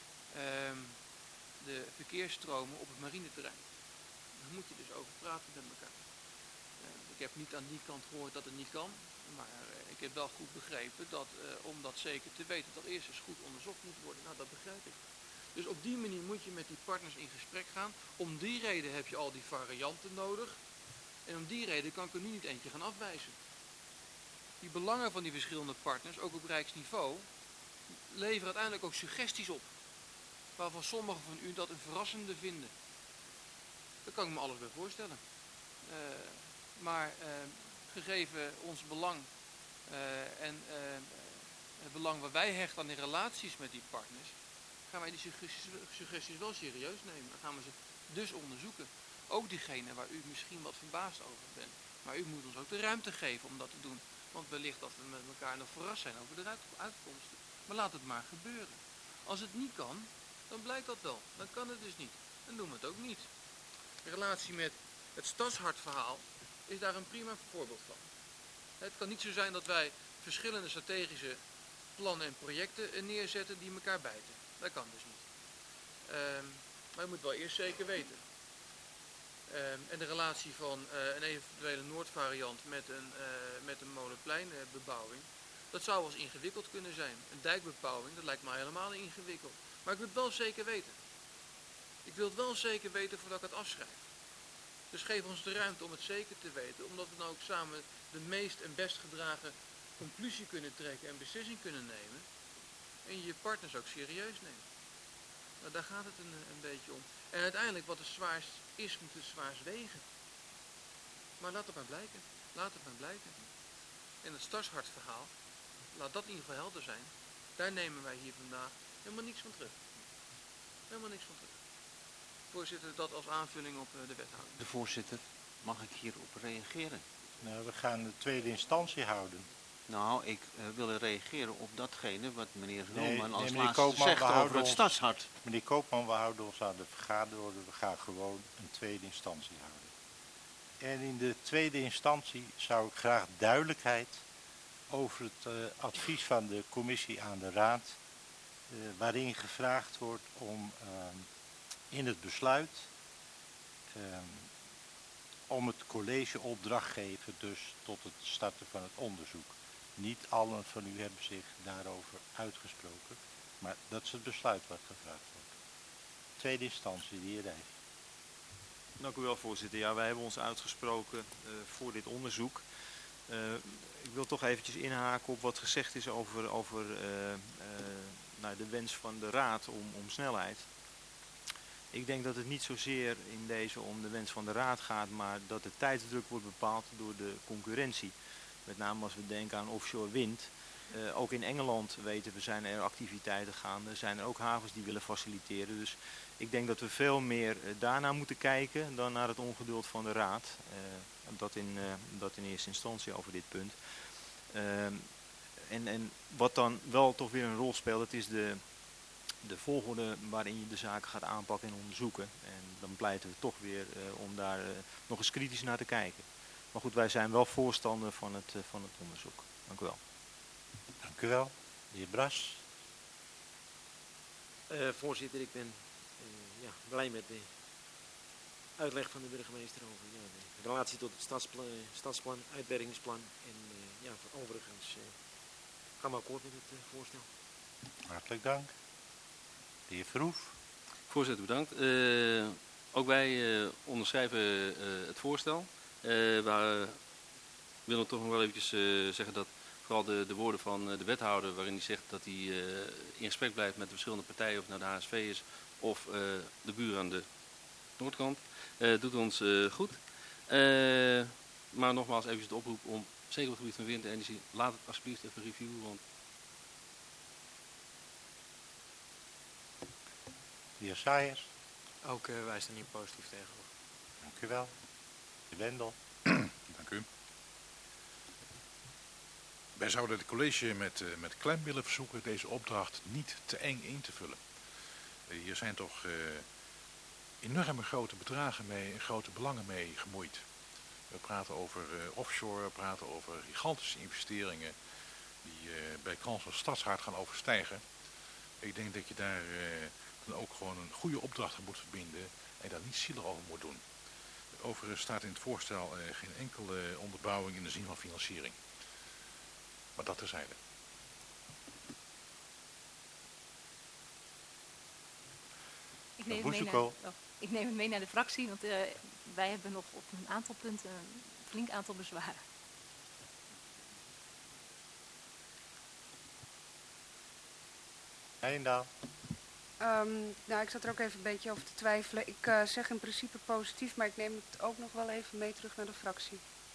de verkeersstromen op het marineterrein. Daar moet je dus over praten met elkaar. Ik heb niet aan die kant gehoord dat het niet kan, maar ik heb wel goed begrepen dat om dat zeker te weten, dat eerst eens goed onderzocht moet worden. Nou, dat begrijp ik. Dus op die manier moet je met die partners in gesprek gaan. Om die reden heb je al die varianten nodig. En om die reden kan ik er nu niet eentje gaan afwijzen. Die belangen van die verschillende partners, ook op rijksniveau, leveren uiteindelijk ook suggesties op. waarvan sommigen van u dat een verrassende vinden. Daar kan ik me alles bij voorstellen. Maar gegeven ons belang en het belang wat wij hechten aan die relaties met die partners, gaan wij die suggesties wel serieus nemen. Dan gaan we ze dus onderzoeken. Ook diegene waar u misschien wat verbaasd over bent. Maar u moet ons ook de ruimte geven om dat te doen. Want wellicht dat we met elkaar nog verrast zijn over de uitkomsten. Maar laat het maar gebeuren. Als het niet kan, dan blijkt dat wel. Dan kan het dus niet. Dan doen we het ook niet. De relatie met het Stadshartverhaal is daar een prima voorbeeld van. Het kan niet zo zijn dat wij verschillende strategische plannen en projecten neerzetten die elkaar bijten. Dat kan dus niet. Maar je moet wel eerst zeker weten. En de relatie van een eventuele Noordvariant met een molenpleinbebouwing, dat zou wel eens ingewikkeld kunnen zijn. Een dijkbebouwing, dat lijkt me helemaal ingewikkeld. Maar ik wil het wel zeker weten. Ik wil het wel zeker weten voordat ik het afschrijf. Dus geef ons de ruimte om het zeker te weten, omdat we dan ook samen de meest en best gedragen conclusie kunnen trekken en beslissing kunnen nemen. En je partners ook serieus neemt. Nou, daar gaat het een beetje om. En uiteindelijk wat het zwaarst is, moet het zwaarst wegen. Maar laat het maar blijken. Laat het maar blijken. En het Stadshartverhaal, laat dat in ieder geval helder zijn. Daar nemen wij hier vandaag helemaal niks van terug. Helemaal niks van terug. Voorzitter, dat als aanvulling op de wethouder. De voorzitter, mag ik hierop reageren? Nou, we gaan de tweede instantie houden. Nou, ik wil reageren op datgene wat meneer Hulman als meneer laatste Koopman, zegt over het Stadshart. Meneer Koopman, we houden ons aan de vergaderorde. We gaan gewoon een tweede instantie houden. En in de tweede instantie zou ik graag duidelijkheid over het advies van de commissie aan de raad, waarin gevraagd wordt om in het besluit om het college opdracht geven dus tot het starten van het onderzoek. Niet allen van u hebben zich daarover uitgesproken, maar dat is het besluit wat gevraagd wordt. Tweede instantie, de heer Rijf. Dank u wel, voorzitter. Ja, wij hebben ons uitgesproken voor dit onderzoek. Ik wil toch eventjes inhaken op wat gezegd is over de wens van de raad om snelheid. Ik denk dat het niet zozeer in deze om de wens van de raad gaat, maar dat de tijdsdruk wordt bepaald door de concurrentie. Met name als we denken aan offshore wind. Ook in Engeland weten we zijn er activiteiten gaande. Er zijn er ook havens die willen faciliteren. Dus ik denk dat we veel meer daarnaar moeten kijken dan naar het ongeduld van de raad. Dat in eerste instantie over dit punt. En wat dan wel toch weer een rol speelt, dat is de volgorde waarin je de zaken gaat aanpakken en onderzoeken. En dan pleiten we toch weer om daar nog eens kritisch naar te kijken. Maar goed, wij zijn wel voorstander van het onderzoek. Dank u wel. Dank u wel. De heer Bras. Voorzitter, ik ben blij met de uitleg van de burgemeester over de relatie tot het stadsplan, uitwerkingsplan. En overigens gaan we akkoord met het voorstel. Hartelijk dank. De heer Verhoef. Voorzitter, bedankt. Ook wij onderschrijven het voorstel. We willen toch nog wel eventjes zeggen dat vooral de woorden van de wethouder, waarin hij zegt dat hij in gesprek blijft met de verschillende partijen, of het nou de HSV is of de buren aan de noordkant, doet ons goed. Maar nogmaals eventjes de oproep om, zeker op het gebied van wind en energie, laat het alsjeblieft even reviewen, want De heer Saaiers. Ook wij staan hier positief tegenover. Dank u wel. De heer Wendel. Dank u. Wij zouden het college met klem willen verzoeken deze opdracht niet te eng in te vullen. Hier zijn toch enorme grote bedragen mee en grote belangen mee gemoeid. We praten over offshore, we praten over gigantische investeringen die bij kans van Stadshart gaan overstijgen. Ik denk dat je daar dan ook gewoon een goede opdracht aan moet verbinden en daar niet zielig over moet doen. Overigens staat in het voorstel geen enkele onderbouwing in de zin van financiering. Maar dat terzijde. Ik neem het mee naar de fractie, want wij hebben nog op een aantal punten een flink aantal bezwaren. Heijendaal. Nou, ik zat er ook even een beetje over te twijfelen. Ik zeg in principe positief, maar ik neem het ook nog wel even mee terug naar de fractie.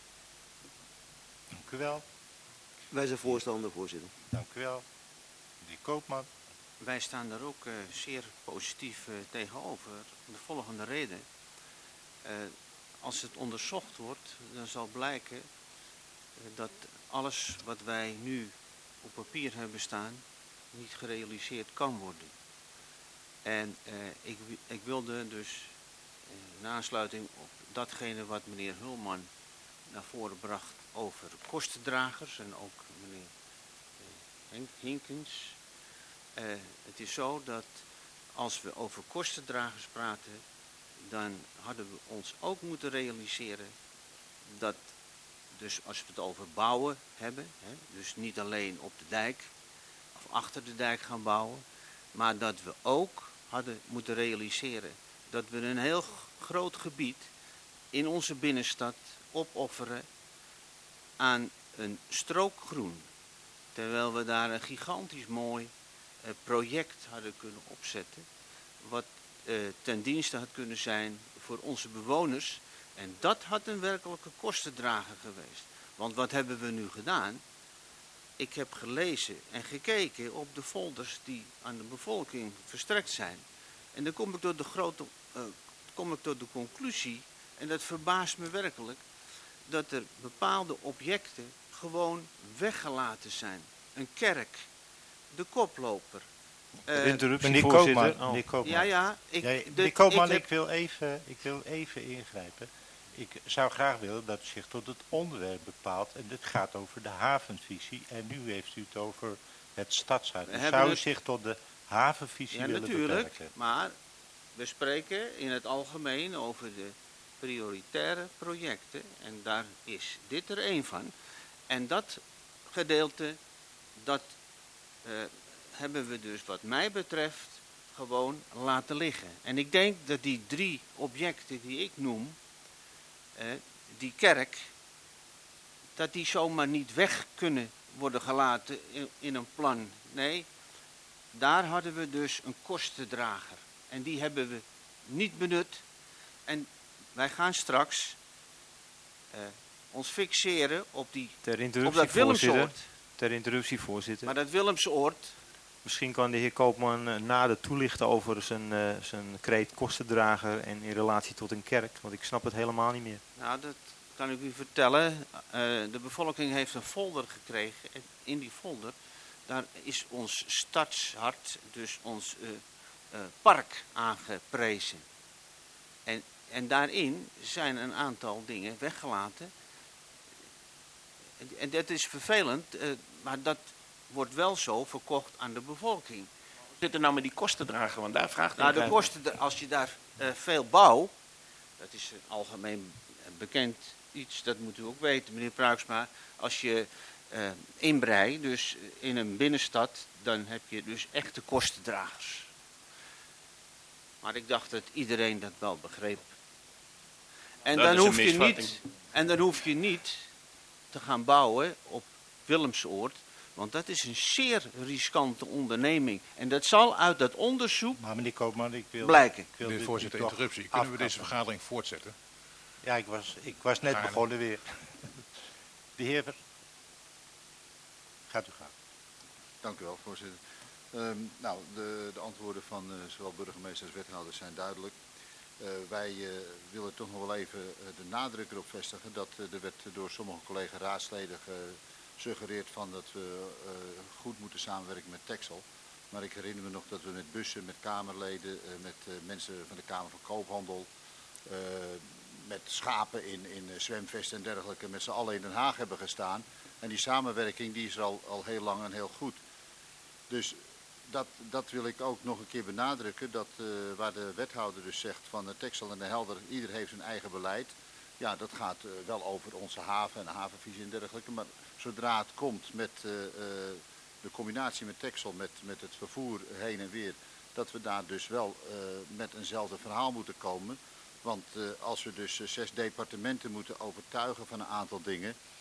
Dank u wel. Wij zijn voorstander, voorzitter. Dank u wel. Meneer Koopman. Wij staan daar ook zeer positief tegenover. Om de volgende reden. Als het onderzocht wordt, dan zal blijken dat alles wat wij nu op papier hebben staan niet gerealiseerd kan worden. En ik wilde dus in aansluiting op datgene wat meneer Hulman naar voren bracht over kostendragers en ook meneer Hinkens. Het is zo dat als we over kostendragers praten, dan hadden we ons ook moeten realiseren dat, dus als we het over bouwen hebben, dus niet alleen op de dijk of achter de dijk gaan bouwen, maar dat we ook hadden moeten realiseren dat we een heel groot gebied in onze binnenstad opofferen aan een strook groen. Terwijl we daar een gigantisch mooi project hadden kunnen opzetten, wat ten dienste had kunnen zijn voor onze bewoners. En dat had een werkelijke kostendrager geweest. Want wat hebben we nu gedaan? Ik heb gelezen en gekeken op de folders die aan de bevolking verstrekt zijn. En dan kom ik tot de conclusie, en dat verbaast me werkelijk, dat er bepaalde objecten gewoon weggelaten zijn. Een kerk, de koploper. Interruptie, Meneer voorzitter. Koopman, meneer Koopman. Ja, meneer Koopman, ik wil even ingrijpen. Ik zou graag willen dat u zich tot het onderwerp bepaalt. En dit gaat over de havenvisie. En nu heeft u het over het stadshart. Dus zou u zich tot de havenvisie willen beperken? Ja, natuurlijk. Maar we spreken in het algemeen over de prioritaire projecten. En daar is dit er één van. En dat gedeelte, dat hebben we dus wat mij betreft gewoon laten liggen. En ik denk dat die 3 objecten die ik noem, die kerk, dat die zomaar niet weg kunnen worden gelaten in een plan. Nee, daar hadden we dus een kostendrager. En die hebben we niet benut. En wij gaan straks ons fixeren op dat Willemsoord. Ter interruptie, voorzitter. Maar dat Willemsoord. Misschien kan de heer Koopman nader toelichten over zijn kreet kostendrager en in relatie tot een kerk. Want ik snap het helemaal niet meer. Nou, dat kan ik u vertellen. De bevolking heeft een folder gekregen. En in die folder, daar is ons stadshart, dus ons park aangeprezen. En daarin zijn een aantal dingen weggelaten. En dat is vervelend, maar dat wordt wel zo verkocht aan de bevolking. Zit er nou met die kostendrager, want daar vraagt nou, de kosten, als je daar veel bouwt, dat is een algemeen bekend iets, dat moet u ook weten, meneer Pruiksma. Als je inbreidt, dus in een binnenstad, dan heb je dus echte kostendragers. Maar ik dacht dat iedereen dat wel begreep. En dan hoef je niet te gaan bouwen op Willemsoord, want dat is een zeer riskante onderneming. En dat zal uit dat onderzoek maar meneer Koopman, ik wil blijken. Meneer de voorzitter, interruptie. Kunnen we deze vergadering voortzetten? Ja, ik was net begonnen weer. De heer, gaat u gaan. Dank u wel, voorzitter. Nou, de antwoorden van zowel burgemeester als wethouders zijn duidelijk. Wij willen toch nog wel even de nadruk erop vestigen dat er werd door sommige collega raadsleden gesuggereerd van dat we goed moeten samenwerken met Texel. Maar ik herinner me nog dat we met bussen, met kamerleden, met mensen van de Kamer van Koophandel, met schapen in zwemvesten en dergelijke, met z'n allen in Den Haag hebben gestaan. En die samenwerking die is er al heel lang en heel goed. Dus dat wil ik ook nog een keer benadrukken, dat waar de wethouder dus zegt van Texel en de Helder, ieder heeft zijn eigen beleid. Ja, dat gaat wel over onze haven en de havenvisie en dergelijke, maar zodra het komt met de combinatie met Texel, met het vervoer heen en weer, dat we daar dus wel met eenzelfde verhaal moeten komen. Want als we dus 6 departementen moeten overtuigen van een aantal dingen,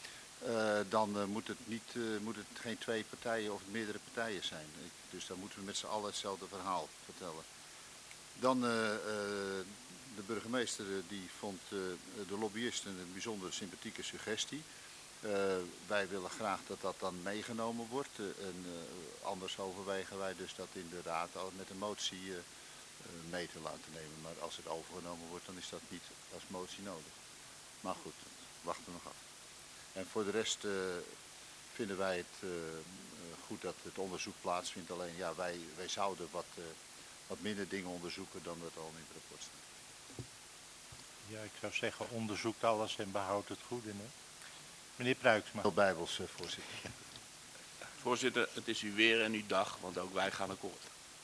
dan moet het geen 2 partijen of meerdere partijen zijn. Dus dan moeten we met z'n allen hetzelfde verhaal vertellen. Dan de burgemeester die vond de lobbyisten een bijzonder sympathieke suggestie. Wij willen graag dat dat dan meegenomen wordt. Anders overwegen wij dus dat in de raad al met een motie mee te laten nemen. Maar als het overgenomen wordt, dan is dat niet als motie nodig. Maar goed, wachten we nog af. En voor de rest vinden wij het goed dat het onderzoek plaatsvindt. Alleen ja, wij zouden wat minder dingen onderzoeken dan dat al in het rapport staat. Ja, ik zou zeggen, onderzoekt alles en behoudt het goede. Hè? Meneer Pruiksma. Heel bijbels, voorzitter. Voorzitter, het is u weer en uw dag, want ook wij gaan akkoord.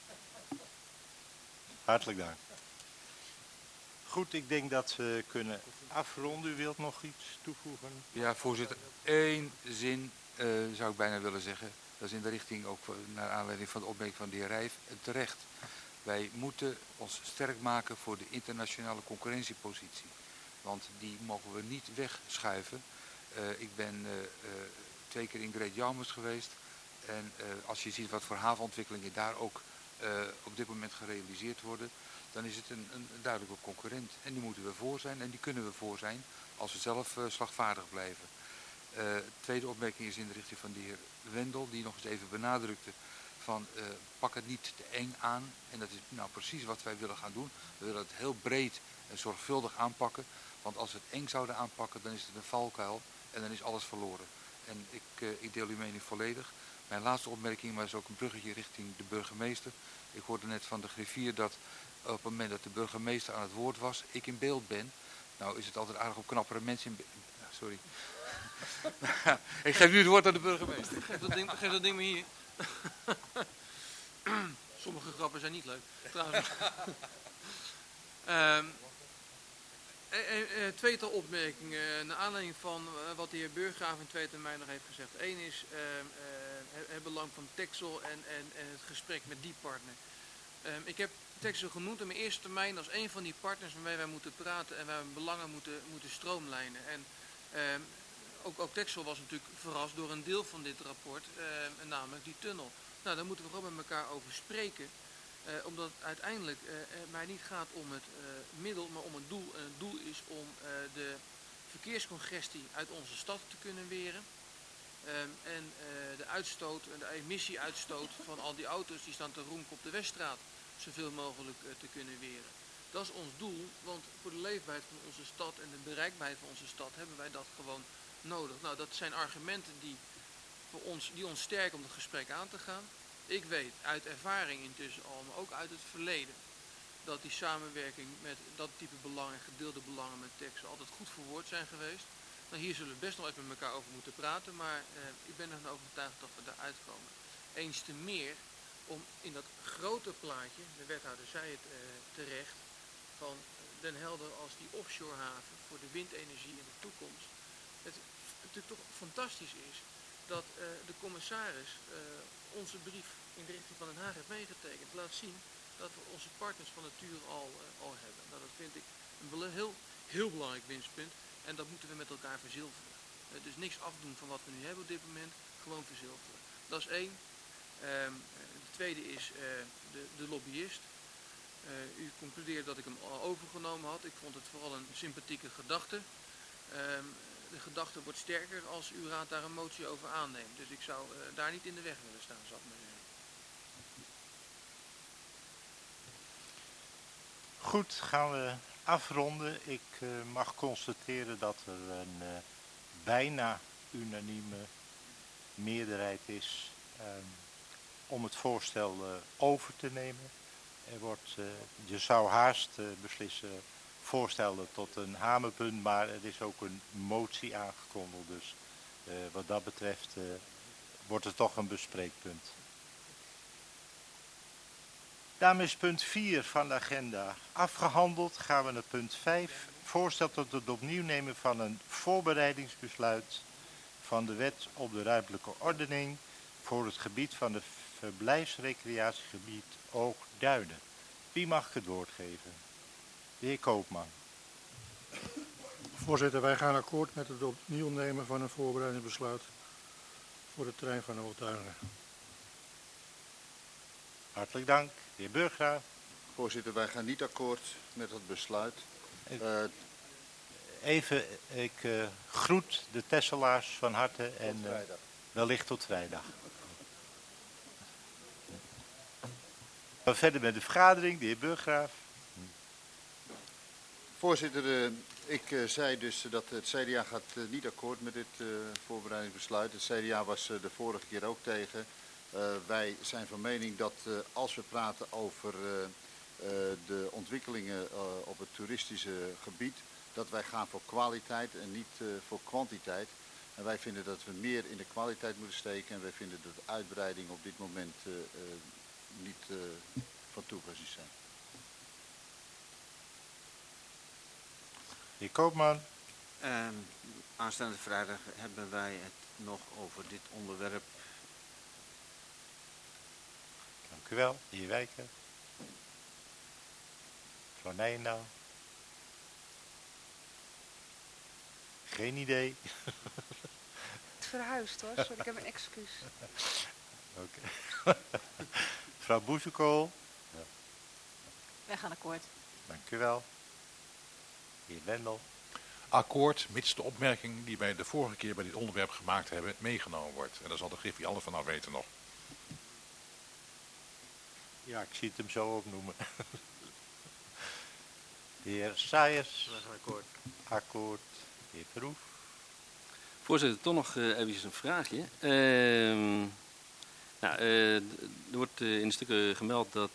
Hartelijk dank. Goed, ik denk dat we kunnen afronden. U wilt nog iets toevoegen? Ja, voorzitter. 1 zin zou ik bijna willen zeggen. Dat is in de richting ook naar aanleiding van de opmerking van de heer Rijf. Terecht. Wij moeten ons sterk maken voor de internationale concurrentiepositie. Want die mogen we niet wegschuiven. Ik ben 2 keer in Great Yarmouth geweest. En als je ziet wat voor havenontwikkelingen daar ook op dit moment gerealiseerd worden, dan is het een duidelijke concurrent. En die moeten we voor zijn en die kunnen we voor zijn als we zelf slagvaardig blijven. Tweede opmerking is in de richting van de heer Wendel, die nog eens even benadrukte van pak het niet te eng aan. En dat is nou precies wat wij willen gaan doen. We willen het heel breed en zorgvuldig aanpakken. Want als we het eng zouden aanpakken, dan is het een valkuil en dan is alles verloren. En ik deel uw mening volledig. Mijn laatste opmerking, maar is ook een bruggetje richting de burgemeester. Ik hoorde net van de griffier dat op het moment dat de burgemeester aan het woord was, ik in beeld ben. Nou is het altijd aardig om knappere mensen in beeld. Sorry. Ik geef u het woord aan de burgemeester. Geef dat ding maar hier. Sommige grappen zijn niet leuk. Trouwens. Tweetal opmerkingen naar aanleiding van wat de heer Burggraaf in 2 termijn nog heeft gezegd. Eén is het belang van Texel en het gesprek met die partner. Ik heb Texel genoemd in mijn eerste termijn als een van die partners waarmee wij moeten praten en waar we belangen moeten stroomlijnen. En ook Texel was natuurlijk verrast door een deel van dit rapport, namelijk die tunnel. Nou, daar moeten we gewoon met elkaar over spreken. Omdat het uiteindelijk mij niet gaat om het middel, maar om het doel. En het doel is om de verkeerscongestie uit onze stad te kunnen weren. En de uitstoot, de emissieuitstoot van al die auto's die staan te ronken op de Weststraat zoveel mogelijk te kunnen weren. Dat is ons doel, want voor de leefbaarheid van onze stad en de bereikbaarheid van onze stad hebben wij dat gewoon nodig. Nou, dat zijn argumenten die ons sterken om het gesprek aan te gaan. Ik weet uit ervaring intussen al, maar ook uit het verleden, dat die samenwerking met dat type belangen, gedeelde belangen met Texel altijd goed verwoord zijn geweest. Nou, hier zullen we best nog even met elkaar over moeten praten, maar ik ben ervan overtuigd dat we daaruit komen. Eens te meer om in dat grote plaatje, de wethouder zei het terecht, van Den Helder als die offshore haven voor de windenergie in de toekomst. Het natuurlijk toch fantastisch is dat de commissaris onze brief in de richting van Den Haag heeft meegetekend. Laat zien dat we onze partners van nature al hebben. Nou, dat vind ik een heel belangrijk winstpunt en dat moeten we met elkaar verzilveren. Dus niks afdoen van wat we nu hebben op dit moment, gewoon verzilveren. Dat is één. De tweede is de lobbyist. U concludeert dat ik hem al overgenomen had. Ik vond het vooral een sympathieke gedachte. De gedachte wordt sterker als uw raad daar een motie over aanneemt. Dus ik zou daar niet in de weg willen staan, zou ik maar zeggen. Goed, gaan we afronden. Ik mag constateren dat er een bijna unanieme meerderheid is om het voorstel over te nemen. Je zou haast beslissen voorstellen tot een hamerpunt, maar er is ook een motie aangekondigd. Dus wat dat betreft wordt het toch een bespreekpunt. Daarmee is punt 4 van de agenda afgehandeld. Gaan we naar punt 5. Voorstel tot het opnieuw nemen van een voorbereidingsbesluit van de wet op de ruimtelijke ordening voor het gebied van het verblijfsrecreatiegebied Oog-Duinen. Wie mag ik het woord geven? De heer Koopman. Voorzitter, wij gaan akkoord met het opnieuw nemen van een voorbereidingsbesluit voor de terrein van Oudtuinen. Hartelijk dank. De heer Burggraaf. Voorzitter, wij gaan niet akkoord met het besluit. Even, ik groet de Tesselaars van harte en wellicht tot vrijdag. We gaan verder met de vergadering, de heer Burggraaf. Voorzitter, ik zei dus dat het CDA gaat niet akkoord met dit voorbereidingsbesluit. Het CDA was de vorige keer ook tegen. Wij zijn van mening dat als we praten over de ontwikkelingen op het toeristische gebied, dat wij gaan voor kwaliteit en niet voor kwantiteit. En wij vinden dat we meer in de kwaliteit moeten steken en wij vinden dat de uitbreiding op dit moment niet van toepassing zijn. De heer Koopman. Aanstaande vrijdag hebben wij het nog over dit onderwerp. Dank u wel. De heer Wijker. Mevrouw Nijendaal. Geen idee. Het verhuisd hoor, sorry, ik heb een excuus. Oké. Mevrouw Boezekool. Ja. Wij gaan akkoord. Dank u wel. De heer Wendel. Akkoord, mits de opmerking die wij de vorige keer bij dit onderwerp gemaakt hebben, meegenomen wordt. En daar zal de Griffie alles vanaf weten nog. Ja, ik zie het hem zo opnoemen. De heer Saaiers. Wij gaan akkoord. Akkoord. De heer Verhoef. Voorzitter, toch nog even een vraagje. Er wordt in de stukken gemeld dat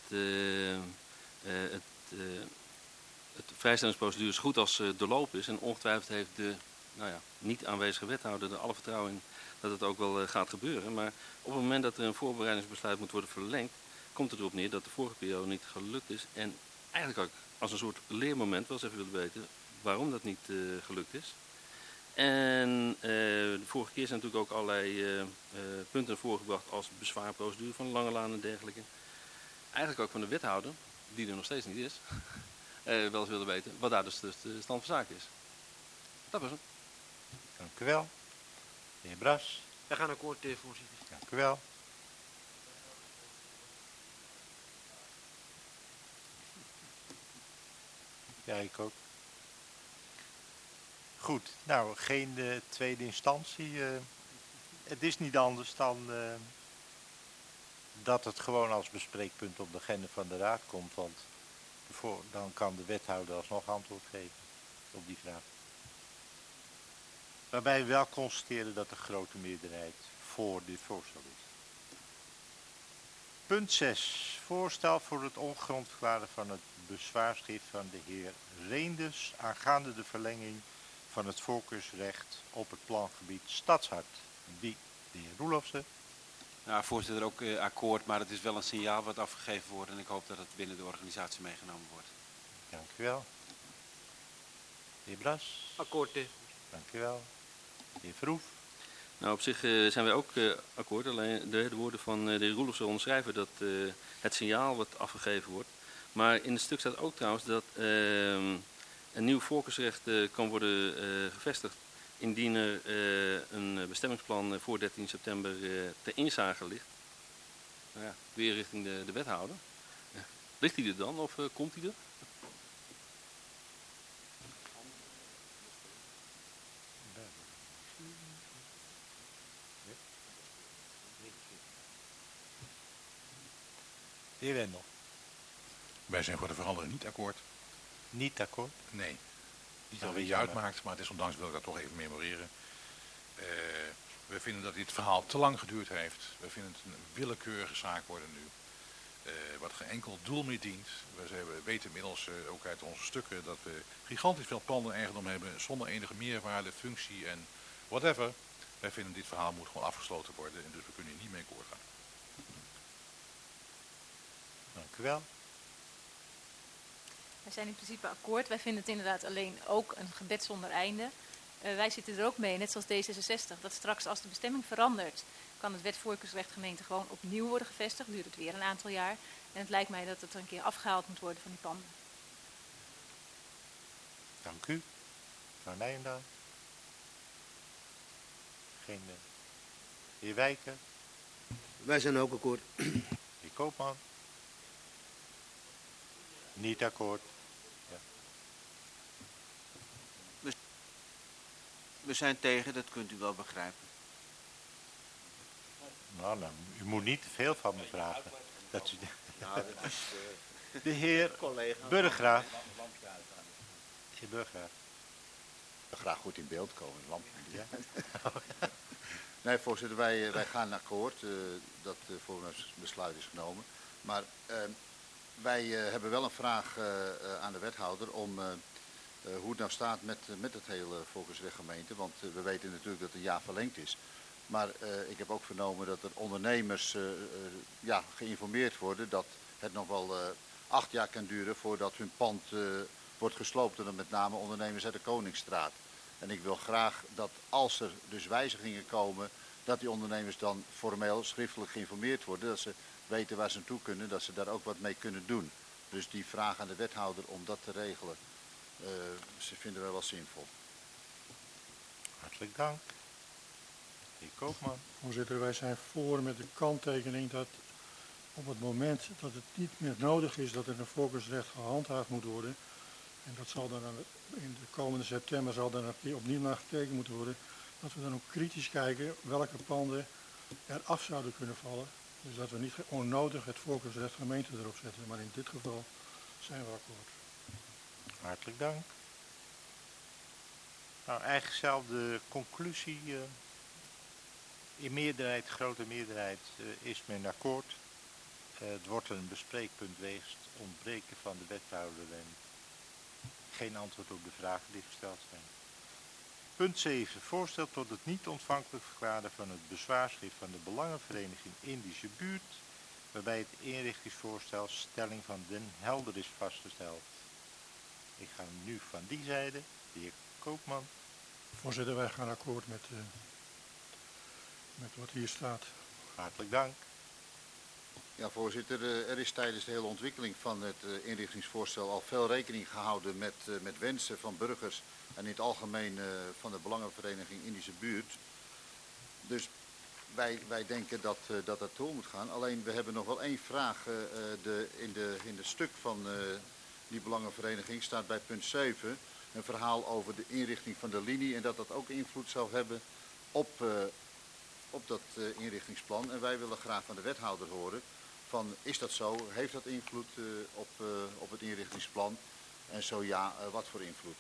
het vrijstellingsprocedure zo goed als doorlopen is. En ongetwijfeld heeft de niet aanwezige wethouder er alle vertrouwen in dat het ook wel gaat gebeuren. Maar op het moment dat er een voorbereidingsbesluit moet worden verlengd, komt het erop neer dat de vorige periode niet gelukt is. En eigenlijk ook als een soort leermoment wel eens even willen weten waarom dat niet gelukt is. En de vorige keer zijn natuurlijk ook allerlei punten voorgebracht als bezwaarprocedure van de Lange Laan en dergelijke. Eigenlijk ook van de wethouder, die er nog steeds niet is, wel eens willen weten wat daar dus de stand van zaken is. Dat was het. Dank u wel. De heer Bras. Wij gaan akkoord, voorzitter. Dank u wel. Ja, ik ook. Goed, nou, geen tweede instantie. Het is niet anders dan dat het gewoon als bespreekpunt op de agenda van de raad komt. Want dan kan de wethouder alsnog antwoord geven op die vraag. Waarbij we wel constateren dat de grote meerderheid voor dit voorstel is. Punt 6. Voorstel voor het ongegrond verklaren van het bezwaarschrift van de heer Reenders aangaande de verlenging van het voorkeursrecht op het plangebied Stadshart. Wie? De heer Roelofsen. Ja, voorzitter, ook akkoord, maar het is wel een signaal wat afgegeven wordt en ik hoop dat het binnen de organisatie meegenomen wordt. Dank u wel. De heer Bras. Akkoord. Dank u wel. De heer Verhoef. Nou, op zich zijn wij ook akkoord. Alleen de woorden van de heer Roelofsen onderschrijven dat het signaal wat afgegeven wordt. Maar in het stuk staat ook trouwens dat een nieuw voorkeursrecht kan worden gevestigd indien er een bestemmingsplan voor 13 september ter inzage ligt. Nou ja, weer richting de wethouder. Ligt hij er dan of komt hij er? De heer Wendel. Wij zijn voor de verandering niet akkoord. Niet akkoord? Nee. Niet Nou, al wie je uitmaakt, maar desondanks wil ik dat toch even memoreren. We vinden dat dit verhaal te lang geduurd heeft. We vinden het een willekeurige zaak worden nu. Wat geen enkel doel meer dient. We weten inmiddels ook uit onze stukken dat we gigantisch veel panden en eigendom hebben zonder enige meerwaarde, functie en whatever. Wij vinden dit verhaal moet gewoon afgesloten worden en dus we kunnen hier niet mee akkoord gaan. Dank u wel. Wij zijn in principe akkoord. Wij vinden het inderdaad alleen ook een gebed zonder einde. Wij zitten er ook mee, net zoals D66, dat straks als de bestemming verandert, kan het wet voorkeursrecht gemeente gewoon opnieuw worden gevestigd. Duurt het weer een aantal jaar. En het lijkt mij dat het er een keer afgehaald moet worden van die panden. Dank u. Mevrouw Nijendaal? Geen. Heer Wijker? Wij zijn ook akkoord. Heer Koopman? Niet akkoord. Ja. We zijn tegen, dat kunt u wel begrijpen. Nou, u moet niet te veel van me vragen. Dat u... Nou, dat is, de heer collega. Burggraaf. Heer Burggraaf. Ik wil graag goed in beeld komen. Ja. Nee, voorzitter, wij gaan akkoord dat voor ons besluit is genomen. Maar wij hebben wel een vraag aan de wethouder om hoe het nou staat met het hele volksrechtgemeente. Want we weten natuurlijk dat het een jaar verlengd is. Maar ik heb ook vernomen dat er ondernemers geïnformeerd worden dat het nog wel 8 jaar kan duren voordat hun pand wordt gesloopt. En dan met name ondernemers uit de Koningsstraat. En ik wil graag dat als er dus wijzigingen komen, dat die ondernemers dan formeel schriftelijk geïnformeerd worden. Dat ze weten waar ze naartoe kunnen, dat ze daar ook wat mee kunnen doen. Dus die vraag aan de wethouder om dat te regelen, ze vinden wij wel zinvol. Hartelijk dank. Heer Koopman. Voorzitter, wij zijn voor met de kanttekening dat op het moment dat het niet meer nodig is dat er een volksrecht gehandhaafd moet worden, en dat zal dan in de komende september zal dan opnieuw naar gekeken moeten worden, dat we dan ook kritisch kijken welke panden er af zouden kunnen vallen. Dus dat we niet onnodig het volksrecht gemeente erop zetten, maar in dit geval zijn we akkoord. Hartelijk dank. Nou, eigenlijk zelfde conclusie. In meerderheid, grote meerderheid, is men akkoord. Het wordt een bespreekpunt wegens het ontbreken van de wethouder en geen antwoord op de vragen die gesteld zijn. Punt 7. Voorstel tot het niet ontvankelijk verklaren van het bezwaarschrift van de Belangenvereniging Indische Buurt, waarbij het inrichtingsvoorstel stelling van Den Helder is vastgesteld. Ik ga nu van die zijde, de heer Koopman. Voorzitter, wij gaan akkoord met wat hier staat. Hartelijk dank. Ja, voorzitter, er is tijdens de hele ontwikkeling van het inrichtingsvoorstel al veel rekening gehouden met wensen van burgers en in het algemeen van de Belangenvereniging Indische Buurt. Dus wij denken dat dat door moet gaan. Alleen we hebben nog wel één vraag. In het stuk van die Belangenvereniging staat bij punt 7 een verhaal over de inrichting van de linie en dat dat ook invloed zou hebben op dat inrichtingsplan. En wij willen graag van de wethouder horen van is dat zo? Heeft dat invloed op het inrichtingsplan? En zo ja, wat voor invloed?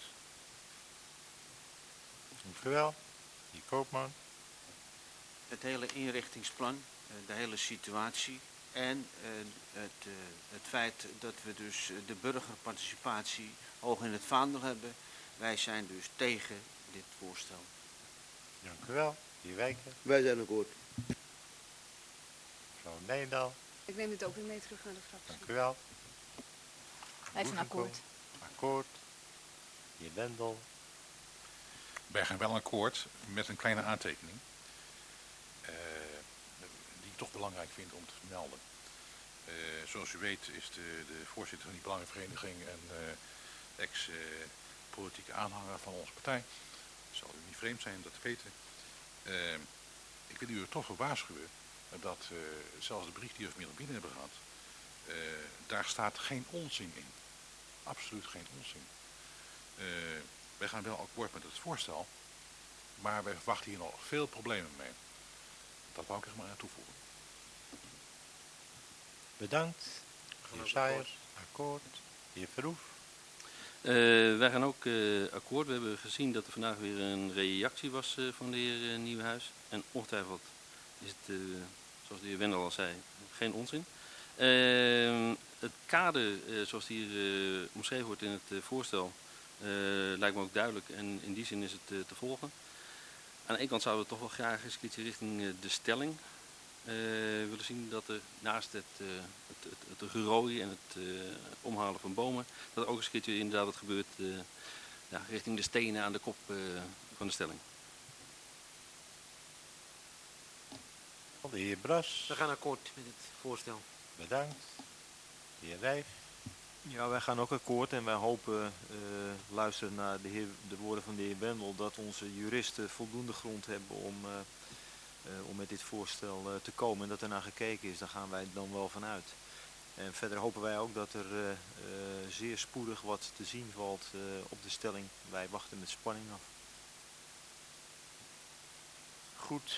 Dank u wel. Heer Koopman. Het hele inrichtingsplan, de hele situatie en het feit dat we dus de burgerparticipatie hoog in het vaandel hebben. Wij zijn dus tegen dit voorstel. Dank u wel. Heer Wijker. Wij zijn akkoord. Mevrouw Nijendaal. Ik neem dit ook weer mee terug naar de fractie. Dank u wel. Wij zijn akkoord. Akkoord. Heer Wendel. Wij gaan wel akkoord met een kleine aantekening. Die ik toch belangrijk vind om te vermelden. Zoals u weet is de voorzitter van die belangenvereniging een ex-politieke aanhanger van onze partij. Het zal u niet vreemd zijn dat te weten. Ik wil u er toch voor waarschuwen dat zelfs de brief die we vanmiddag binnen hebben gehad, daar staat geen onzin in. Absoluut geen onzin. Wij gaan wel akkoord met het voorstel, maar wij verwachten hier nog veel problemen mee. Dat wou ik er maar aan toevoegen. Bedankt. Heer Saaiers, akkoord. Heer Verhoef. Wij gaan ook akkoord. We hebben gezien dat er vandaag weer een reactie was van de heer Nieuwenhuis. En ongetwijfeld is het, zoals de heer Wendel al zei, geen onzin. Het kader, zoals hier omschreven wordt in het voorstel, lijkt me ook duidelijk. En in die zin is het te volgen. Aan de ene kant zouden we toch wel graag eens iets richting de stelling willen zien dat er naast het gerooien en het omhalen van bomen, dat er ook eens een keertje inderdaad wat gebeurt richting de stenen aan de kop van de stelling. De heer Bras. We gaan akkoord met het voorstel. Bedankt. De heer Rijf. Ja, wij gaan ook akkoord en wij hopen, luisteren naar de woorden van de heer Wendel, dat onze juristen voldoende grond hebben om met dit voorstel te komen en dat er naar gekeken is. Daar gaan wij dan wel vanuit. En verder hopen wij ook dat er zeer spoedig wat te zien valt op de stelling. Wij wachten met spanning af. Goed.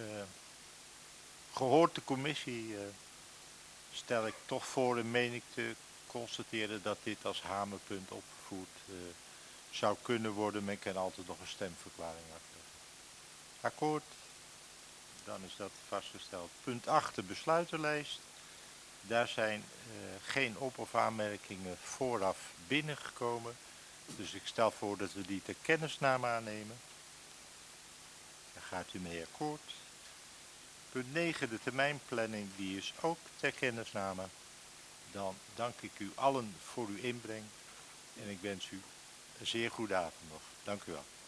Gehoord de commissie stel ik toch voor de mening te constateren dat dit als hamerpunt opgevoerd zou kunnen worden. Men kan altijd nog een stemverklaring afleggen. Akkoord? Dan is dat vastgesteld. Punt 8, de besluitenlijst. Daar zijn geen op- of aanmerkingen vooraf binnengekomen. Dus ik stel voor dat we die ter kennisname aannemen. Daar gaat u mee akkoord. Punt 9, de termijnplanning, die is ook ter kennisname. Dan dank ik u allen voor uw inbreng en ik wens u een zeer goede avond nog. Dank u wel.